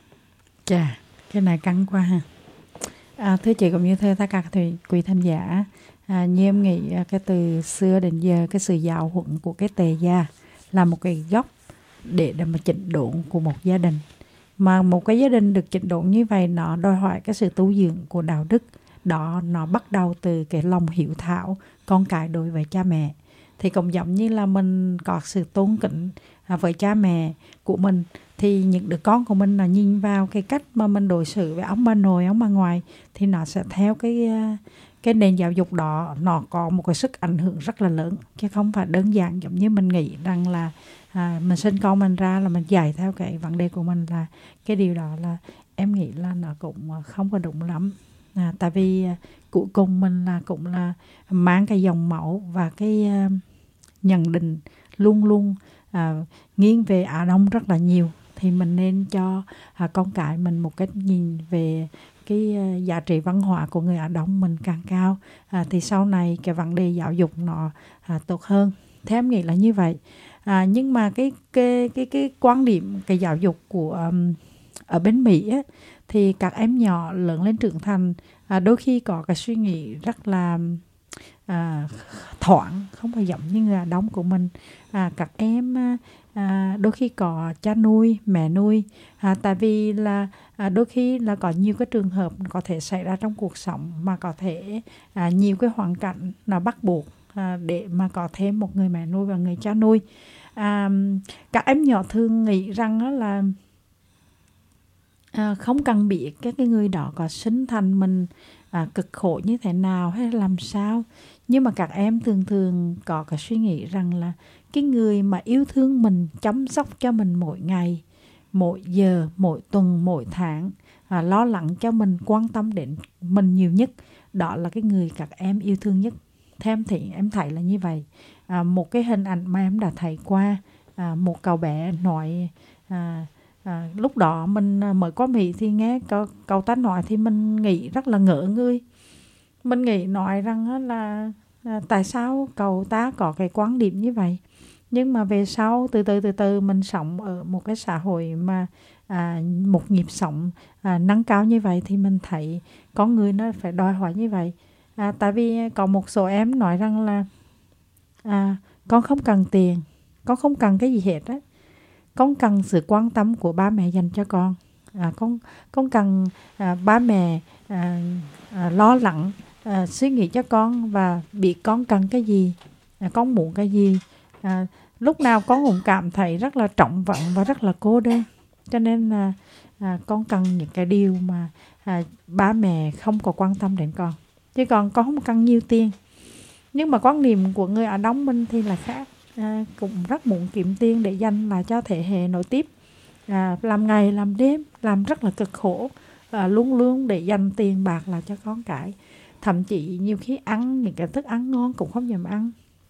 Chà, cái này căng quá ha. À, thưa chị cũng như thưa tất cả các quý thính giả, à, như em nghĩ cái từ xưa đến giờ cái sự giáo huấn của cái tề gia là một cái gốc để để mà chỉnh đốn của một gia đình. Mà một cái gia đình được chỉnh đốn như vậy, nó đòi hỏi cái sự tu dưỡng của đạo đức. Đó, nó bắt đầu từ cái lòng hiếu thảo con cái đối với cha mẹ. Thì cũng giống như là mình có sự tôn kính với cha mẹ của mình, thì những đứa con của mình là nhìn vào cái cách mà mình đối xử với ông bà nội, ông bà ngoại, thì nó sẽ theo cái cái nền giáo dục đó, nó có một cái sức ảnh hưởng rất là lớn, chứ không phải đơn giản giống như mình nghĩ rằng là à, mình sinh con mình ra là mình dạy theo cái vấn đề của mình. Là cái điều đó là em nghĩ là nó cũng không có đúng lắm. À, tại vì à, cuối cùng mình là cũng là mang cái dòng máu và cái uh, nhận định luôn luôn à, nghiêng về Á Đông rất là nhiều, thì mình nên cho à, con cái mình một cách nhìn về cái uh, giá trị văn hóa của người Á Đông mình càng cao, à, thì sau này cái vấn đề giáo dục nó à, tốt hơn. Theo em nghĩ là như vậy. À, nhưng mà cái cái cái cái quan điểm cái giáo dục của um, ở bên Mỹ á, thì các em nhỏ lớn lên trưởng thành à, đôi khi có cái suy nghĩ rất là à, thoáng, không phải giống như người Á Đông của mình. À, các em à, đôi khi có cha nuôi, mẹ nuôi, à, tại vì là à, đôi khi là có nhiều cái trường hợp có thể xảy ra trong cuộc sống mà có thể à, nhiều cái hoàn cảnh nó bắt buộc à, để mà có thêm một người mẹ nuôi và người cha nuôi. À, các em nhỏ thường nghĩ rằng đó là à, không cần biết các cái người đó có sinh thành mình à, cực khổ như thế nào hay làm sao, nhưng mà các em thường thường có cái suy nghĩ rằng là cái người mà yêu thương mình, chăm sóc cho mình mỗi ngày, mỗi giờ, mỗi tuần, mỗi tháng, à, lo lắng cho mình, quan tâm đến mình nhiều nhất, đó là cái người các em yêu thương nhất. Theo em thì em thấy là như vậy. À, một cái hình ảnh mà em đã thấy qua, à, một cậu bé nói à, à, lúc đó mình mới qua Mỹ thì nghe cậu, cậu ta nói thì mình nghĩ rất là ngỡ người. Mình nghĩ nói rằng là à, tại sao cậu ta có cái quan điểm như vậy. Nhưng mà về sau từ từ từ từ mình sống ở một cái xã hội mà à, một nhịp sống à, nâng cao như vậy, thì mình thấy con người nó phải đòi hỏi như vậy. À, tại vì có một số em nói rằng là à, con không cần tiền, con không cần cái gì hết á, con cần sự quan tâm của ba mẹ dành cho con. À, con con cần à, ba mẹ à, à, lo lắng, à, suy nghĩ cho con và biết con cần cái gì, à, con muốn cái gì. À, lúc nào con cũng cảm thấy rất là trống vắng và rất là cô đơn, cho nên là à, con cần những cái điều mà à, ba mẹ không có quan tâm đến con. Chứ còn con không cần nhiều tiền. Nhưng mà quan niệm của người Á Đông mình thì là khác, à, cũng rất muốn kiếm tiền để dành lại cho thế hệ nối tiếp, à, làm ngày làm đêm, làm rất là cực khổ, à, luôn luôn để dành tiền bạc lại cho con cái. Thậm chí nhiều khi ăn những cái thức ăn ngon cũng không dám ăn,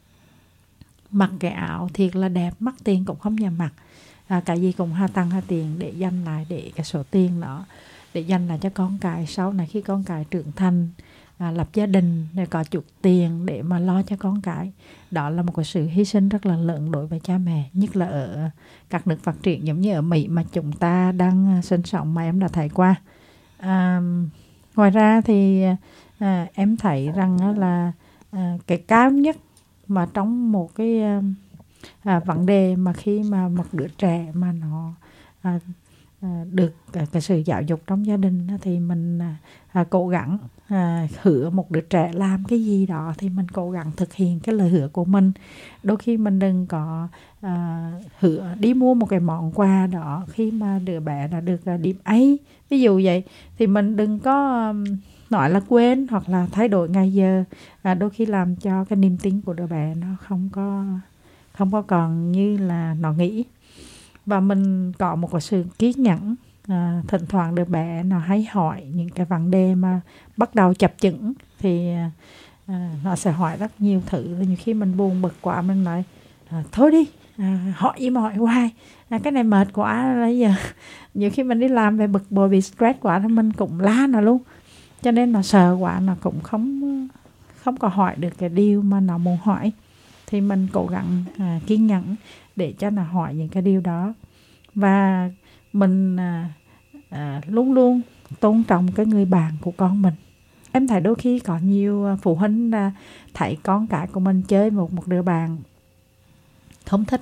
mặc cái áo thiệt là đẹp, mắc tiền cũng không dám mặc, à, cái gì cũng hà tăng hà tiền để dành lại, để cái số tiền đó để dành lại cho con cái. Sau này khi con cái trưởng thành, à, lập gia đình, để có chút tiền để mà lo cho con cái. Đó là một cái sự hy sinh rất là lớn đối với cha mẹ, nhất là ở các nước phát triển giống như ở Mỹ mà chúng ta đang sinh sống mà em đã thấy qua. À, ngoài ra thì à, em thấy rằng là à, cái cao nhất mà trong một cái à, vấn đề mà khi mà một đứa trẻ mà nó à, à, được à, cái sự giáo dục trong gia đình thì mình à, à, cố gắng à, hứa một đứa trẻ làm cái gì đó thì mình cố gắng thực hiện cái lời hứa của mình. Đôi khi mình đừng có à, hứa đi mua một cái món quà đó khi mà đứa bé đã được à, điểm A, ví dụ vậy, thì mình đừng có um, nói là quên hoặc là thay đổi ngày giờ, à, đôi khi làm cho cái niềm tin của đứa bé nó không có không có còn như là nó nghĩ. Và mình có một cái sự kiên nhẫn, à, thỉnh thoảng đứa bé nó hay hỏi những cái vấn đề mà bắt đầu chập chững thì à, nó sẽ hỏi rất nhiều thứ. Nhiều khi mình buồn bực quá mình nói à, thôi đi, à, hỏi gì mà hỏi hoài, à, cái này mệt quá bây giờ. Nhiều khi mình đi làm về bực bội bị stress quá thì mình cũng la nó luôn, cho nên nó sợ quá nó cũng không không có hỏi được cái điều mà nó muốn hỏi. Thì mình cố gắng à, kiên nhẫn để cho nó hỏi những cái điều đó. Và mình à, à, luôn luôn tôn trọng cái người bạn của con mình. Em thấy đôi khi có nhiều phụ huynh à, thấy con cái của mình chơi một một đứa bạn không thích,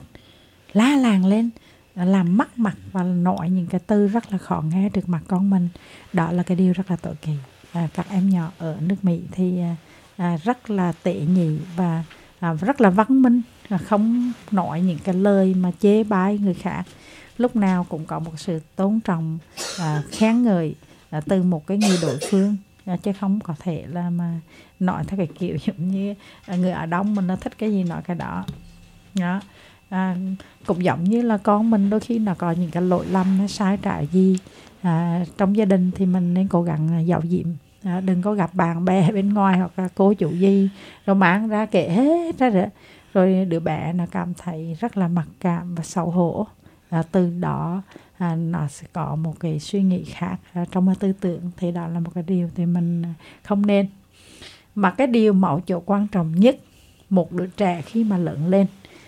la làng lên, làm mắc mặt và nói những cái từ rất là khó nghe trước mặt con mình. Đó là cái điều rất là tội kỵ. À, các em nhỏ ở nước Mỹ thì à, rất là tệ nhị và à, rất là văn minh, à, không nói những cái lời mà chê bai người khác. Lúc nào cũng có một sự tôn trọng, à, khen ngợi à, từ một cái người đối phương, à, chứ không có thể là mà nói theo cái kiểu giống như à, người Á Đông mình nó thích cái gì nói cái đó. Đó. À, cũng giống như là con mình đôi khi nó có những cái lỗi lầm nó sai trái gì à, trong gia đình thì mình nên cố gắng giấu giếm, à, đừng có gặp bạn bè bên ngoài hoặc là cô chủ gì rồi mang ra kể hết ra rồi, rồi đứa bé nó cảm thấy rất là mặc cảm và xấu hổ. À, từ đó à, nó sẽ có một cái suy nghĩ khác à, trong cái tư tưởng, thì đó là một cái điều thì mình không nên. Mà cái điều mấu chốt quan trọng nhất một đứa trẻ khi mà lớn lên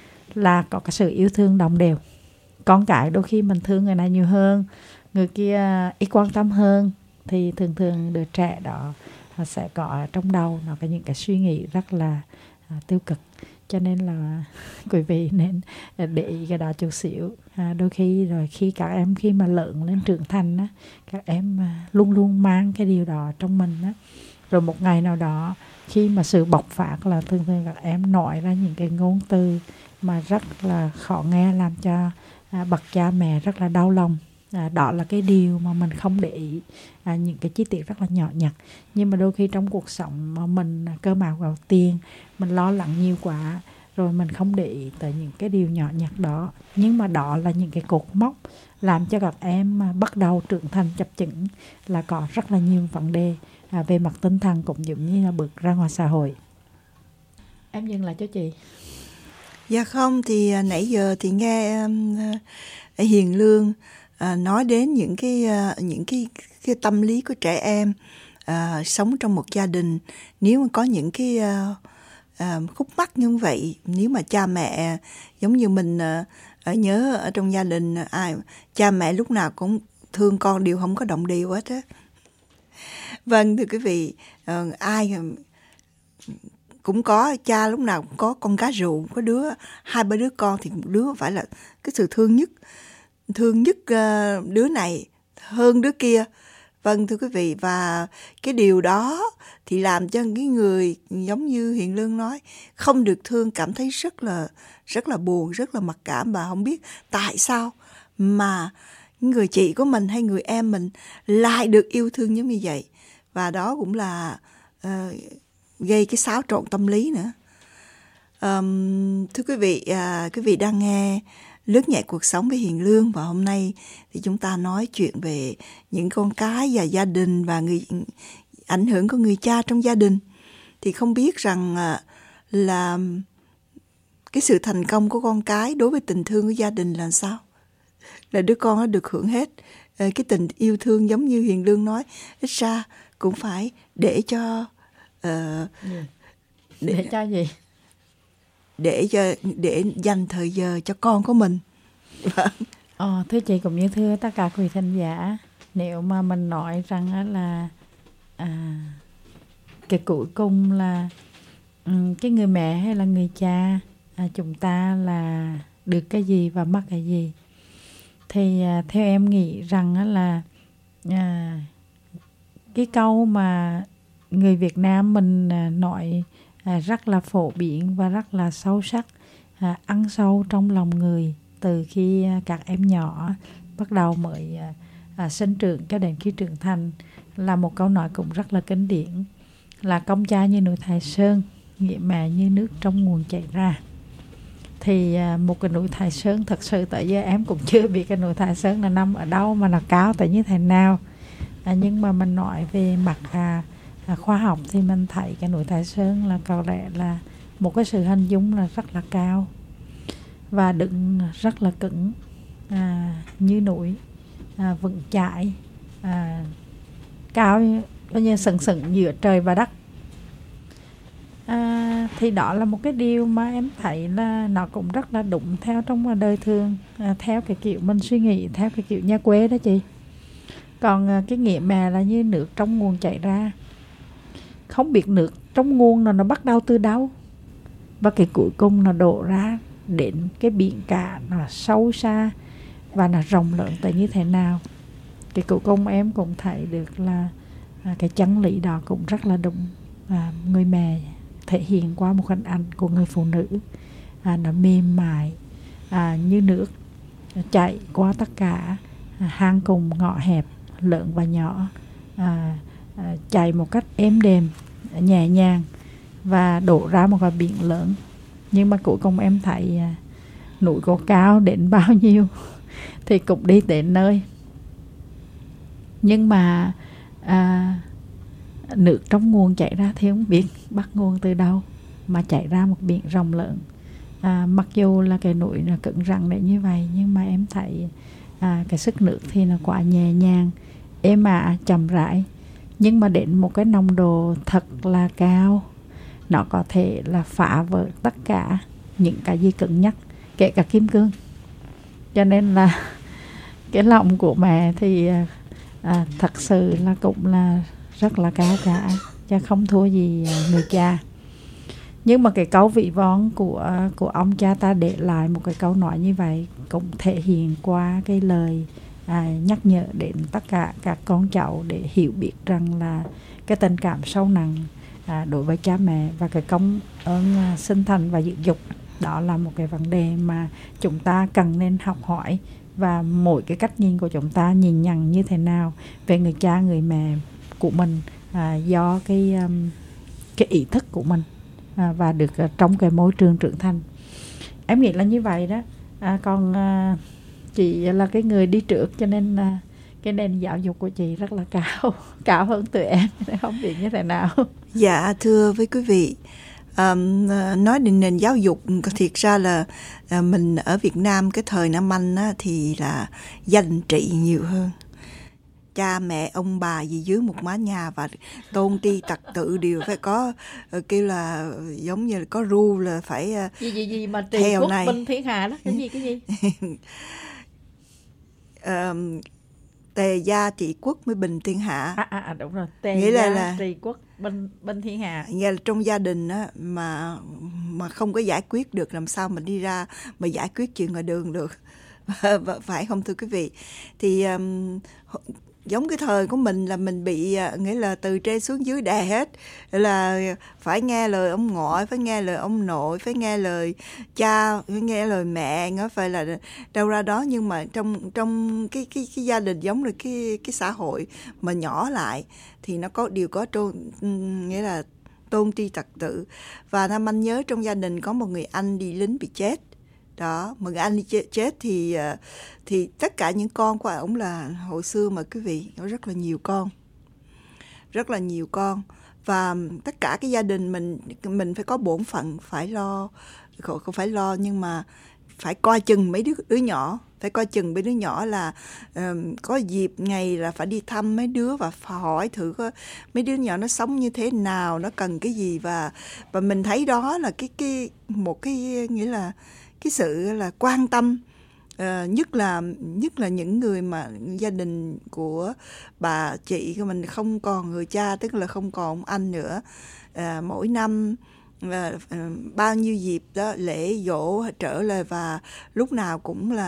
là có cái sự yêu thương đồng đều. Con cái đôi khi mình thương người này nhiều hơn, người kia ít quan tâm hơn, thì thường thường đứa trẻ đó sẽ có trong đầu nó có những cái suy nghĩ rất là à, tiêu cực. Cho nên là quý vị nên để ý cái đó chút xíu. À, đôi khi rồi khi các em khi mà lớn lên trưởng thành á, các em luôn luôn mang cái điều đó trong mình á. Rồi một ngày nào đó khi mà sự bộc phát là thường thường các em nói ra những cái ngôn từ mà rất là khó nghe, làm cho à, bậc cha mẹ rất là đau lòng. À, đó là cái điều mà mình không để ý, à, những cái chi tiết rất là nhỏ nhặt. Nhưng mà đôi khi trong cuộc sống mà mình cơm áo gạo tiền, mình lo lắng nhiều quá, rồi mình không để ý tới những cái điều nhỏ nhặt đó. Nhưng mà đó là những cái cột mốc làm cho các em bắt đầu trưởng thành chập chững, là có rất là nhiều vấn đề à, về mặt tinh thần cũng giống như là bước ra ngoài xã hội. Em dừng lại cho chị. Dạ không, thì à, nãy giờ thì nghe um, Hiền Lương à, nói đến những cái uh, những cái cái tâm lý của trẻ em à, sống trong một gia đình. Nếu mà có những cái uh, uh, khúc mắc như vậy, nếu mà cha mẹ giống như mình uh, ở nhớ ở trong gia đình ai cha mẹ lúc nào cũng thương con đều không có động điều hết á. Vâng, thưa quý vị, uh, ai cũng có cha lúc nào cũng có con cá rượu, có đứa hai ba đứa con thì một đứa phải là cái sự thương nhất thương nhất uh, đứa này hơn đứa kia. Vâng, thưa quý vị, và cái điều đó thì làm cho cái người giống như Hiền Lương nói không được thương cảm thấy rất là rất là buồn, rất là mặc cảm, và không biết tại sao mà người chị của mình hay người em mình lại được yêu thương như vậy. Và đó cũng là uh, gây cái xáo trộn tâm lý nữa. Um, thưa quý vị, uh, quý vị đang nghe Lướt Nhẹ Cuộc Sống với Hiền Lương, và hôm nay thì chúng ta nói chuyện về những con cái và gia đình và người ảnh hưởng của người cha trong gia đình. Thì không biết rằng uh, là cái sự thành công của con cái đối với tình thương của gia đình là sao? Là đứa con nó được hưởng hết uh, cái tình yêu thương giống như Hiền Lương nói, ít ra cũng phải để cho uh, để, để cho gì? Để cho để dành thời giờ cho con của mình. Ờ, thưa chị cũng như thưa tất cả quý thính giả, nếu mà mình nói rằng là à, cái cuối cùng là um, cái người mẹ hay là người cha, à, chúng ta là được cái gì và mất cái gì, Thì à, theo em nghĩ rằng á là à, cái câu mà người Việt Nam mình à, nói à, rất là phổ biến và rất là sâu sắc, à, ăn sâu trong lòng người từ khi à, các em nhỏ bắt đầu mới à, à, sinh trưởng cho đến khi trưởng thành, là một câu nói cũng rất là kinh điển, là công cha như núi Thái Sơn, nghĩa mẹ như nước trong nguồn chảy ra. Thì à, một cái núi Thái Sơn, thật sự tới giờ em cũng chưa biết cái núi Thái Sơn là nằm ở đâu mà nó cao tới như thế nào. À, nhưng mà mình nói về mặt à, à, khoa học thì mình thấy cái núi Thái Sơn là có lẽ là một cái sự hình dung là rất là cao và đứng rất là cứng, à, như núi, à, vững chãi, à, cao coi như sừng sững giữa trời và đất. À, thì đó là một cái điều mà em thấy là nó cũng rất là đúng theo trong đời thường, à, theo cái kiểu mình suy nghĩ, theo cái kiểu nhà quê đó chị. Còn à, cái nghĩa mẹ là như nước trong nguồn chảy ra, không biết nước trong nguồn nó nó bắt đầu từ đâu và cái cuối cùng nó đổ ra đến cái biển cả, nó sâu xa và nó rộng lớn tới như thế nào. Cái cuối cùng em cũng thấy được là à, cái chân lý đó cũng rất là đúng. À, người mẹ thể hiện qua một hình ảnh của người phụ nữ, à, nó mềm mại, à, như nước chảy qua tất cả à, hang cùng ngõ hẹp, lớn và nhỏ, à, à, chạy một cách êm đềm, nhẹ nhàng và đổ ra một cái biển lớn. Nhưng mà cuối cùng em thấy à, núi có cao đến bao nhiêu thì cũng đi đến nơi. Nhưng mà à, nước trong nguồn chảy ra thì không biết bắt nguồn từ đâu mà chảy ra một biển rộng lớn. À, mặc dù là cái núi nó cứng rắn để như vậy, nhưng mà em thấy à, cái sức nước thì nó quá nhẹ nhàng, êm ả, chậm rãi. Nhưng mà đến một cái nồng độ thật là cao, nó có thể là phá vỡ tất cả những cái gì cứng nhắc, kể cả kim cương. Cho nên là cái lòng của mẹ thì à, thật sự là cũng là rất là cao cả, chứ không thua gì người cha. Nhưng mà cái câu vị vón của của ông cha ta để lại một cái câu nói như vậy cũng thể hiện qua cái lời à, nhắc nhở đến tất cả các con cháu để hiểu biết rằng là cái tình cảm sâu nặng à, đối với cha mẹ và cái công ơn à, sinh thành và dưỡng dục, đó là một cái vấn đề mà chúng ta cần nên học hỏi. Và mỗi cái cách nhìn của chúng ta nhìn nhận như thế nào về người cha người mẹ của mình à, do cái um, cái ý thức của mình à, và được uh, trong cái môi trường trưởng thành. Em nghĩ là như vậy đó. À, còn uh, chị là cái người đi trước, cho nên uh, cái nền giáo dục của chị rất là cao, cao hơn tụi em, không biết như thế nào. Dạ thưa với quý vị, um, nói đến nền giáo dục, thiệt ra là uh, mình ở Việt Nam cái thời Nam Anh á, thì là danh trị nhiều hơn. Cha mẹ ông bà gì dưới một mái nhà và tôn tri trật tự đều phải có uh, kêu là giống như là có rule là phải uh, gì gì gì mà trì theo quốc này. bình thiên hạ đó, cái gì cái gì um, tề gia trị quốc mới bình thiên hạ. À, à, à đúng rồi, tề nghĩa gia là, là trị quốc bình bình thiên hạ. Nghĩa là trong gia đình á, mà mà không có giải quyết được, làm sao mình đi ra mà giải quyết chuyện ngoài đường được. Phải không thưa quý vị? Thì um, giống cái thời của mình là mình bị nghĩa là từ trên xuống dưới đè hết, là phải nghe lời ông ngoại, phải nghe lời ông nội, phải nghe lời cha, phải nghe lời mẹ, nó phải là đâu ra đó. Nhưng mà trong trong cái cái cái gia đình giống như cái cái xã hội mà nhỏ lại thì nó có điều có tôn, nghĩa là tôn tri trật tự. Và Nam Anh nhớ trong gia đình có một người anh đi lính bị chết. Đó, một người anh đi chết thì thì tất cả những con của ổng là hồi xưa mà quý vị, có rất là nhiều con. Rất là nhiều con. Và tất cả cái gia đình mình mình phải có bổn phận phải lo, không phải lo nhưng mà phải coi chừng mấy đứa đứa nhỏ, phải coi chừng mấy đứa nhỏ là um, có dịp ngày là phải đi thăm mấy đứa và hỏi thử có mấy đứa nhỏ nó sống như thế nào, nó cần cái gì. Và và mình thấy đó là cái cái một cái nghĩa là cái sự là quan tâm, uh, nhất là nhất là những người mà gia đình của bà chị của mình không còn người cha, tức là không còn ông anh nữa. Uh, mỗi năm uh, uh, bao nhiêu dịp đó lễ dỗ trở lại và lúc nào cũng là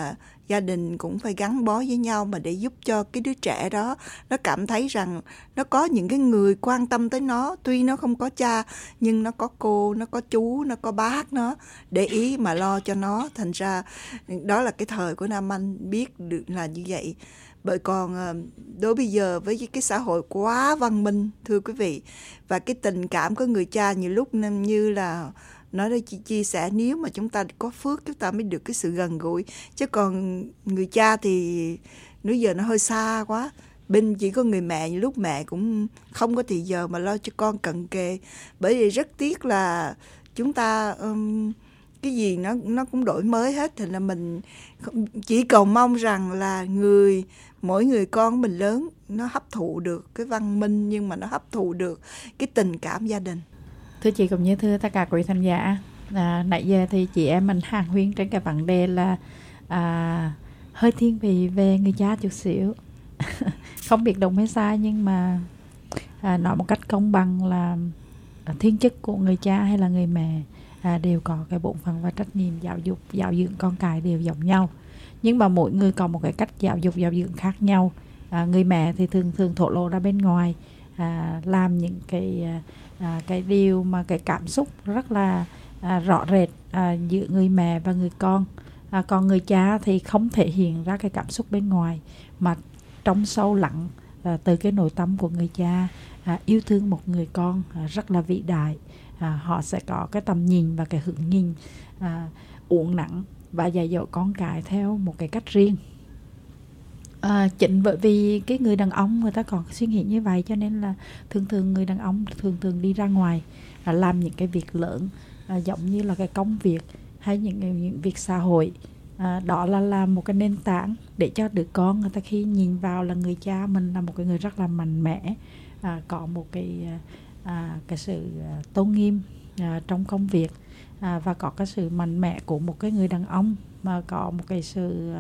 gia đình cũng phải gắn bó với nhau mà để giúp cho cái đứa trẻ đó nó cảm thấy rằng nó có những cái người quan tâm tới nó, tuy nó không có cha nhưng nó có cô, nó có chú, nó có bác nó để ý mà lo cho nó. Thành ra đó là cái thời của Nam Anh biết được là như vậy. Bởi còn đối bây giờ với cái xã hội quá văn minh thưa quý vị, và cái tình cảm của người cha nhiều lúc như là nói đây, chị chia sẻ, nếu mà chúng ta có phước chúng ta mới được cái sự gần gũi, chứ còn người cha thì nếu giờ nó hơi xa quá. Bên chỉ có người mẹ, nhiều lúc mẹ cũng không có thì giờ mà lo cho con cận kề. Bởi vì rất tiếc là chúng ta um, cái gì nó nó cũng đổi mới hết, thì là mình chỉ cầu mong rằng là người mỗi người con của mình lớn nó hấp thụ được cái văn minh, nhưng mà nó hấp thụ được cái tình cảm gia đình. Thưa chị cũng như thưa tất cả quý thính giả, à, nãy giờ thì chị em mình hàn huyên trên cái vấn đề là à, hơi thiên vị về người cha chút xíu. Không biết đúng hay sai, nhưng mà à, nói một cách công bằng là à, thiên chức của người cha hay là người mẹ à, đều có cái bổn phận và trách nhiệm giáo dục, giáo dưỡng con cái đều giống nhau. Nhưng mà mỗi người có một cái cách giáo dục, giáo dưỡng khác nhau. À, người mẹ thì thường thường thổ lộ ra bên ngoài, à, làm những cái à, cái điều mà cái cảm xúc rất là à, rõ rệt à, giữa người mẹ và người con. À, còn người cha thì không thể hiện ra cái cảm xúc bên ngoài, mà trong sâu lặng à, từ cái nội tâm của người cha à, yêu thương một người con à, rất là vĩ đại. À, họ sẽ có cái tầm nhìn và cái hướng nhìn à, uốn nắn và dạy dỗ con cái theo một cái cách riêng. À, chính bởi vì cái người đàn ông người ta còn suy nghĩ như vậy, cho nên là thường thường người đàn ông thường thường đi ra ngoài à, làm những cái việc lớn à, giống như là cái công việc hay những, những việc xã hội. À, đó là làm một cái nền tảng để cho đứa con người ta khi nhìn vào là người cha mình là một cái người rất là mạnh mẽ, à, có một cái à, cái sự tôn nghiêm à, trong công việc, à, và có cái sự mạnh mẽ của một cái người đàn ông, mà có một cái sự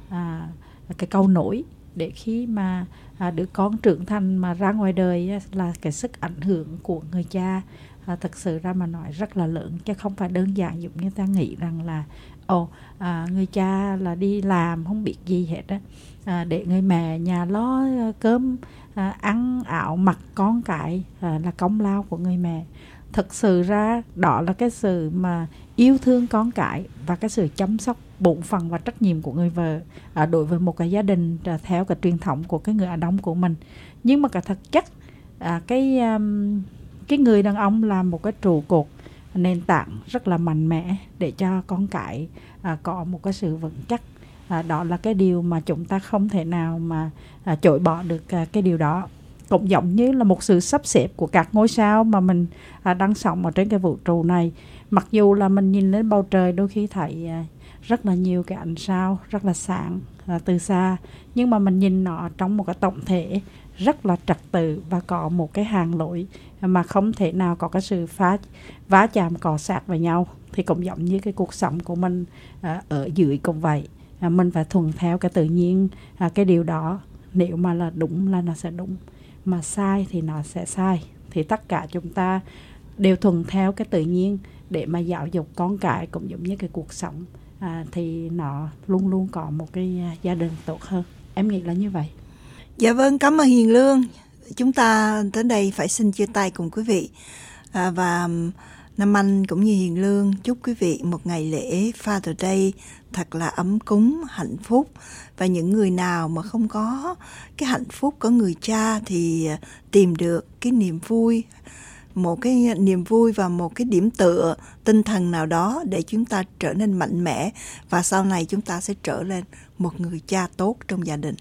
à, cái cầu nối để khi mà à, đứa con trưởng thành mà ra ngoài đời á, là cái sức ảnh hưởng của người cha à, thực sự ra mà nói rất là lớn, chứ không phải đơn giản giống như ta nghĩ rằng là ồ à, người cha là đi làm không biết gì hết á, à, để người mẹ nhà lo cơm à, ăn áo mặc con cái à, là công lao của người mẹ. Thực sự ra đó là cái sự mà yêu thương con cái và cái sự chăm sóc bổn phận và trách nhiệm của người vợ à, đối với một cái gia đình à, theo cái truyền thống của cái người Á Đông của mình. Nhưng mà cái thực chất à, cái um, cái người đàn ông là một cái trụ cột nền tảng rất là mạnh mẽ để cho con cái à, có một cái sự vững chắc. À, đó là cái điều mà chúng ta không thể nào mà à, chối bỏ được à, cái điều đó. Cũng giống như là một sự sắp xếp của các ngôi sao mà mình à, đang sống ở trên cái vũ trụ này. Mặc dù là mình nhìn lên bầu trời đôi khi thấy à, rất là nhiều cái ánh sao rất là sáng à, từ xa, nhưng mà mình nhìn nó trong một cái tổng thể rất là trật tự và có một cái hàng lối mà không thể nào có cái sự phá vá chạm cọ sát với nhau. Thì cũng giống như cái cuộc sống của mình à, ở dưới cũng vậy, à, mình phải thuận theo cái tự nhiên à, cái điều đó. Nếu mà là đúng là nó sẽ đúng, mà sai thì nó sẽ sai. Thì tất cả chúng ta đều thuận theo cái tự nhiên để mà giáo dục con cái, cũng giống như cái cuộc sống à, thì nó luôn luôn có một cái gia đình tốt hơn. Em nghĩ là như vậy. Dạ vâng, cảm ơn Hiền Lương. Chúng ta tới đây phải xin chia tay cùng quý vị. À, và Nam Anh cũng như Hiền Lương chúc quý vị một ngày lễ Father Day thật là ấm cúng, hạnh phúc. Và những người nào mà không có cái hạnh phúc có người cha thì tìm được cái niềm vui, một cái niềm vui và một cái điểm tựa tinh thần nào đó để chúng ta trở nên mạnh mẽ, và sau này chúng ta sẽ trở lên một người cha tốt trong gia đình.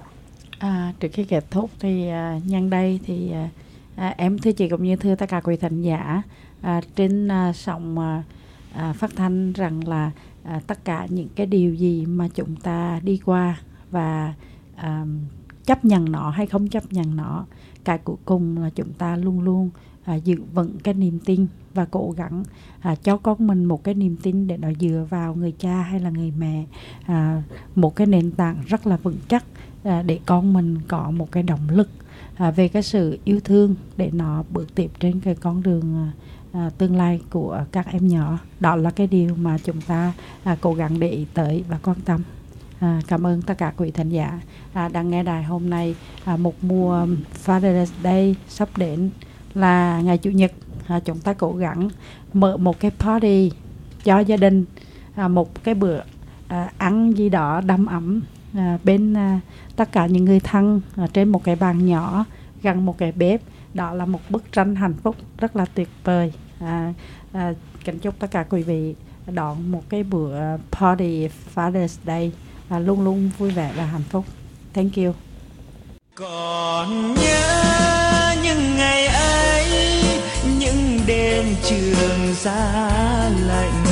À, trước khi kết thúc thì à, nhân đây thì à, em thưa chị cũng như thưa tất cả quý thính giả à, trên à, sóng à, à, phát thanh rằng là à, tất cả những cái điều gì mà chúng ta đi qua và à, chấp nhận nó hay không chấp nhận nó, cái cuối cùng là chúng ta luôn luôn à, giữ vững cái niềm tin và cố gắng à, cho con mình một cái niềm tin để nó dựa vào người cha hay là người mẹ, à, một cái nền tảng rất là vững chắc à, để con mình có một cái động lực à, về cái sự yêu thương để nó bước tiếp trên cái con đường à, tương lai của các em nhỏ. Đó là cái điều mà chúng ta à, cố gắng để ý tới và quan tâm. À, cảm ơn tất cả quý thính giả à, đang nghe đài hôm nay. À, một mùa Father's Day sắp đến là ngày Chủ nhật. À, chúng ta cố gắng mở một cái party cho gia đình, à, một cái bữa à, ăn gì đó đầm ấm à, bên à, tất cả những người thân à, trên một cái bàn nhỏ gần một cái bếp. Đó là một bức tranh hạnh phúc rất là tuyệt vời. À, à, kính chúc tất cả quý vị đón một cái bữa party Father's Day à, luôn luôn vui vẻ và hạnh phúc. Thank you. Còn nhớ những ngày ấy, những đêm trường giá lạnh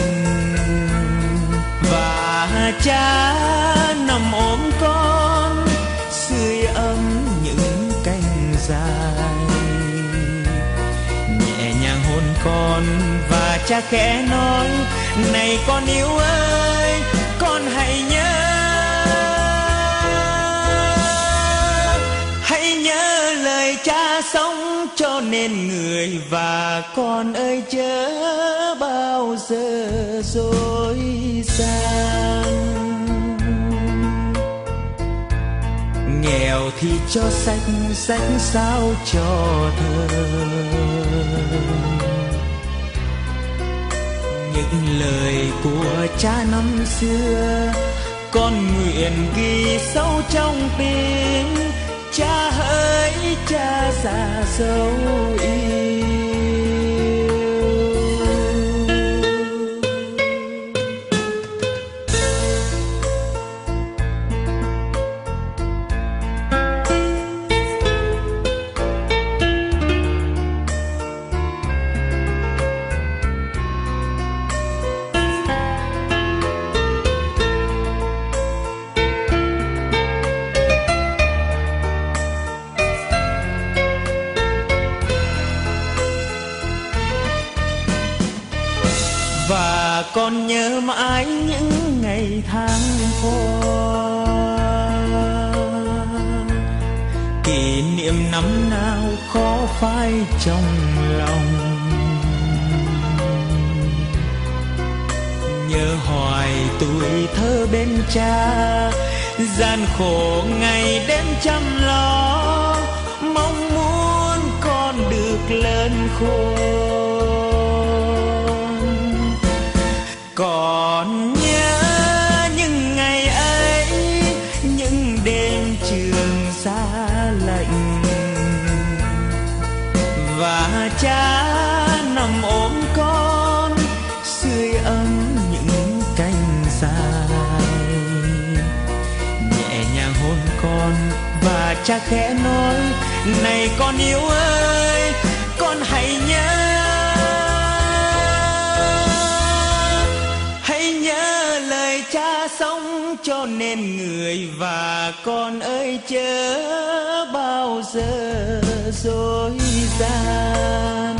và cha nằm ôm con sưởi ấm những cánh dài, nhẹ nhàng hôn con và cha khẽ nói: này con yêu ơi, con hãy nhớ, hãy nhớ lời cha sống cho nên người, và con ơi chớ bao giờ dối gian. Nghèo thì cho sách, sách sao cho thơ, những lời của cha năm xưa con nguyện ghi sâu trong tim. Cha hỡi cha già dấu yêu. Và con nhớ mãi những ngày tháng qua, kỷ niệm năm nào khó phai trong lòng. Nhớ hoài tuổi thơ bên cha, gian khổ ngày đêm chăm lo, mong muốn con được lớn khôn. Còn nhớ những ngày ấy, những đêm trường giá lạnh và cha nằm ôm con sưởi ấm những cánh dài, nhẹ nhàng hôn con và cha khẽ nói: này con yêu ơi, con hãy nhớ, cha sống cho nên người, và con ơi chớ bao giờ dối gian.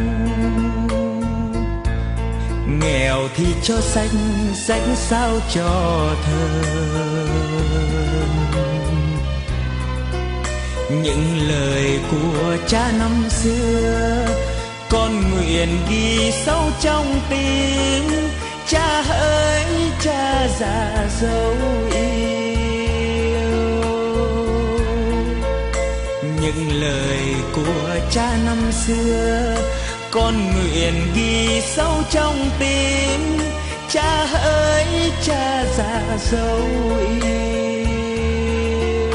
Nghèo thì cho sách, sách sao cho thơ, những lời của cha năm xưa con nguyện ghi sâu trong tim. Cha hỡi cha già dấu yêu, những lời của cha năm xưa con nguyện ghi sâu trong tim. Cha hỡi cha già dấu yêu,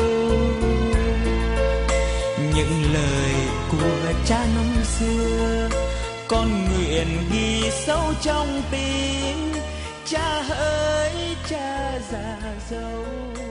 những lời của cha năm xưa con nguyện ghi sâu trong tim. Cha hỡi cha già dấu